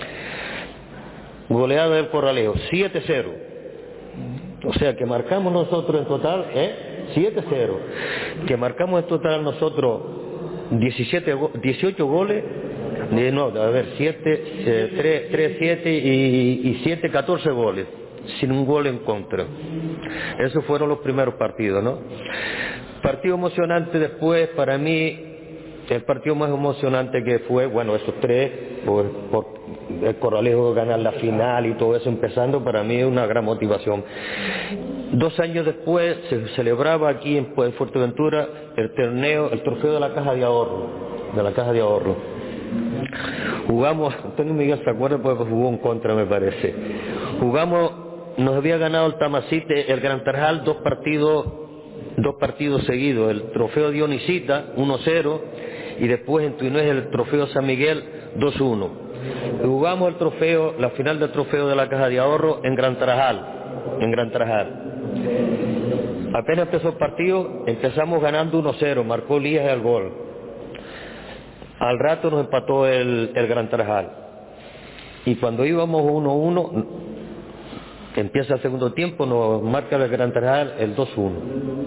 Goleada del Corralejo, siete cero. O sea que marcamos nosotros en total, ¿eh? siete cero. Que marcamos en total nosotros diecisiete, dieciocho goles, no, a ver, siete, tres, siete y siete, catorce goles, sin un gol en contra. Esos fueron los primeros partidos, ¿no? Partido emocionante después, para mí, el partido más emocionante que fue, bueno, esos tres, por, por el Corralejo ganar la final y todo eso empezando, para mí es una gran motivación. Dos años después se celebraba aquí en Fuerteventura el torneo, el trofeo de la caja de ahorro, de la caja de ahorro. Jugamos, Antonio Miguel se acuerda porque jugó en contra, me parece. Jugamos, nos había ganado el Tamacite, el Gran Tarajal, dos partidos, dos partidos seguidos, el trofeo Dionisita, uno cero, y después en Tuinuez el trofeo San Miguel, dos uno. Jugamos el trofeo, la final del trofeo de la caja de ahorro en Gran Tarajal, en Gran Tarajal. Apenas empezó el partido, empezamos ganando uno cero, marcó Lías el gol. Al rato nos empató el, el Gran Tarajal. Y cuando íbamos uno uno, empieza el segundo tiempo, nos marca el Gran Tarajal el dos uno.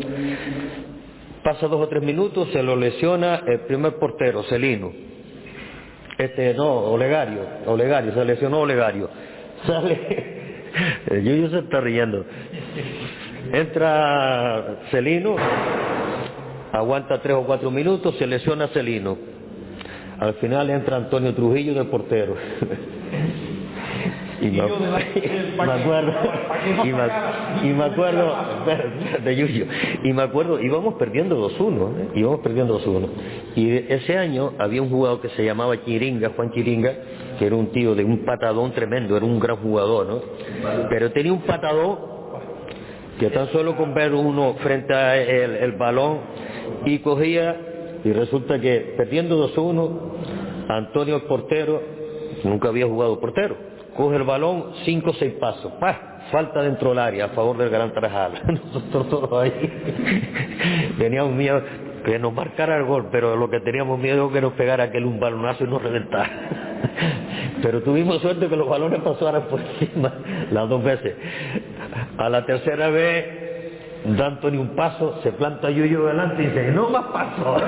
Pasa dos o tres minutos, se lo lesiona el primer portero, Celino. Este, no, Olegario, Olegario, se lesionó Olegario. Sale, Yuyo se está riendo. Entra Celino, aguanta tres o cuatro minutos, se lesiona Celino. Al final entra Antonio Trujillo de portero. Y y me, me acuerdo y me, y me acuerdo de Yuyo, y me acuerdo íbamos perdiendo dos uno, ¿eh? íbamos perdiendo dos uno, y ese año había un jugador que se llamaba Chiringa, Juan Chiringa, que era un tío de un patadón tremendo, era un gran jugador, ¿no? Pero tenía un patadón que tan solo con ver uno frente al el, el balón y cogía, y resulta que perdiendo dos uno, Antonio el portero, nunca había jugado portero, coge el balón, cinco o seis pasos, ¡pah! Falta dentro del área a favor del Gran Tarajal. Nosotros todos ahí teníamos miedo que nos marcara el gol, pero lo que teníamos miedo es que nos pegara aquel un balonazo y nos reventara. Pero tuvimos suerte que los balones pasaran por encima las dos veces. A la tercera vez da Antonio un paso, se planta Yuyo delante y dice, no más pasos.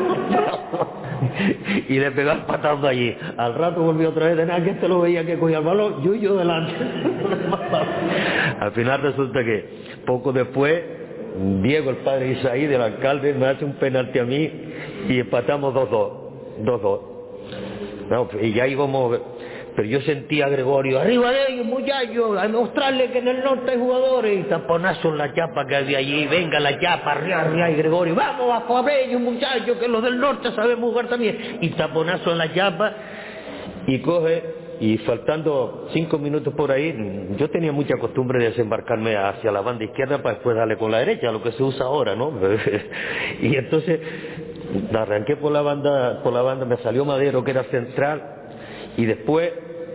Y le pegó el patado allí. Al rato volvió otra vez de nada, que este lo veía que cogía el balón, Yuyo delante. Al final resulta que poco después Diego, el padre Isaí del alcalde, me hace un penalti a mí y empatamos dos dos, dos dos. No, y ya íbamos, pero yo sentía a Gregorio, arriba de ellos muchachos, a mostrarle que en el norte hay jugadores, y taponazo en la chapa que había allí, venga la chapa, arriba, arriba, y Gregorio, vamos bajo a ellos muchachos, que los del norte sabemos jugar también, y taponazo en la chapa, y coge, y faltando cinco minutos por ahí, yo tenía mucha costumbre de desembarcarme hacia la banda izquierda para después darle con la derecha, lo que se usa ahora, ¿no? Y entonces arranqué por la banda, por la banda, me salió Madero, que era central, y después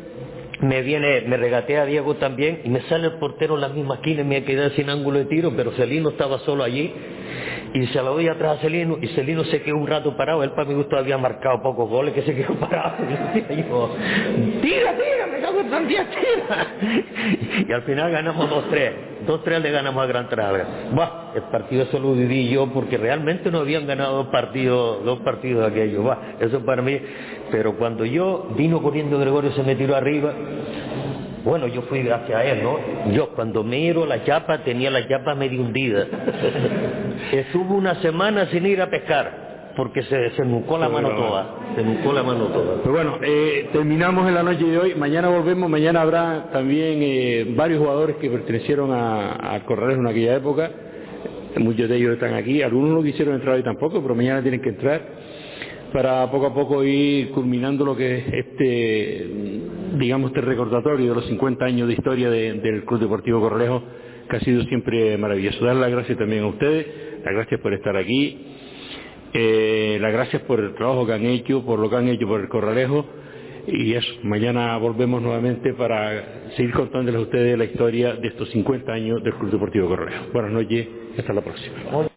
me viene, me regatea a Diego también, y me sale el portero en la misma esquina y me quedé sin ángulo de tiro, pero Celino estaba solo allí, y se la doy atrás a Celino, y Celino se quedó un rato parado, él para mi gusto había marcado pocos goles, que se quedó parado, y yo, tira, tira, me cago en Santiago, tira, y al final ganamos dos tres, dos tres le ganamos a Gran Tarajal. Bah, el partido eso lo viví yo, porque realmente no habían ganado dos partidos, dos partidos aquellos, bah, eso para mí, pero cuando yo vino corriendo Gregorio, se me tiró arriba, bueno, yo fui hacia él, ¿no? Yo cuando miro la chapa, tenía la chapa medio hundida. Estuvo una semana sin ir a pescar, porque se, se nucó la mano toda, se nucó la mano toda. Pero bueno, eh, terminamos en la noche de hoy, mañana volvemos, mañana habrá también eh, varios jugadores que pertenecieron a, a Corralejo en aquella época, muchos de ellos están aquí, algunos no quisieron entrar hoy tampoco, pero mañana tienen que entrar, para poco a poco ir culminando lo que es este, digamos, este recordatorio de los cincuenta años de historia de, del Club Deportivo Corralejo, que ha sido siempre maravilloso. Dar las gracias también a ustedes, las gracias por estar aquí, eh, las gracias por el trabajo que han hecho, por lo que han hecho por el Corralejo, y eso, mañana volvemos nuevamente para seguir contándoles a ustedes la historia de estos cincuenta años del Club Deportivo Corralejo. Buenas noches, hasta la próxima.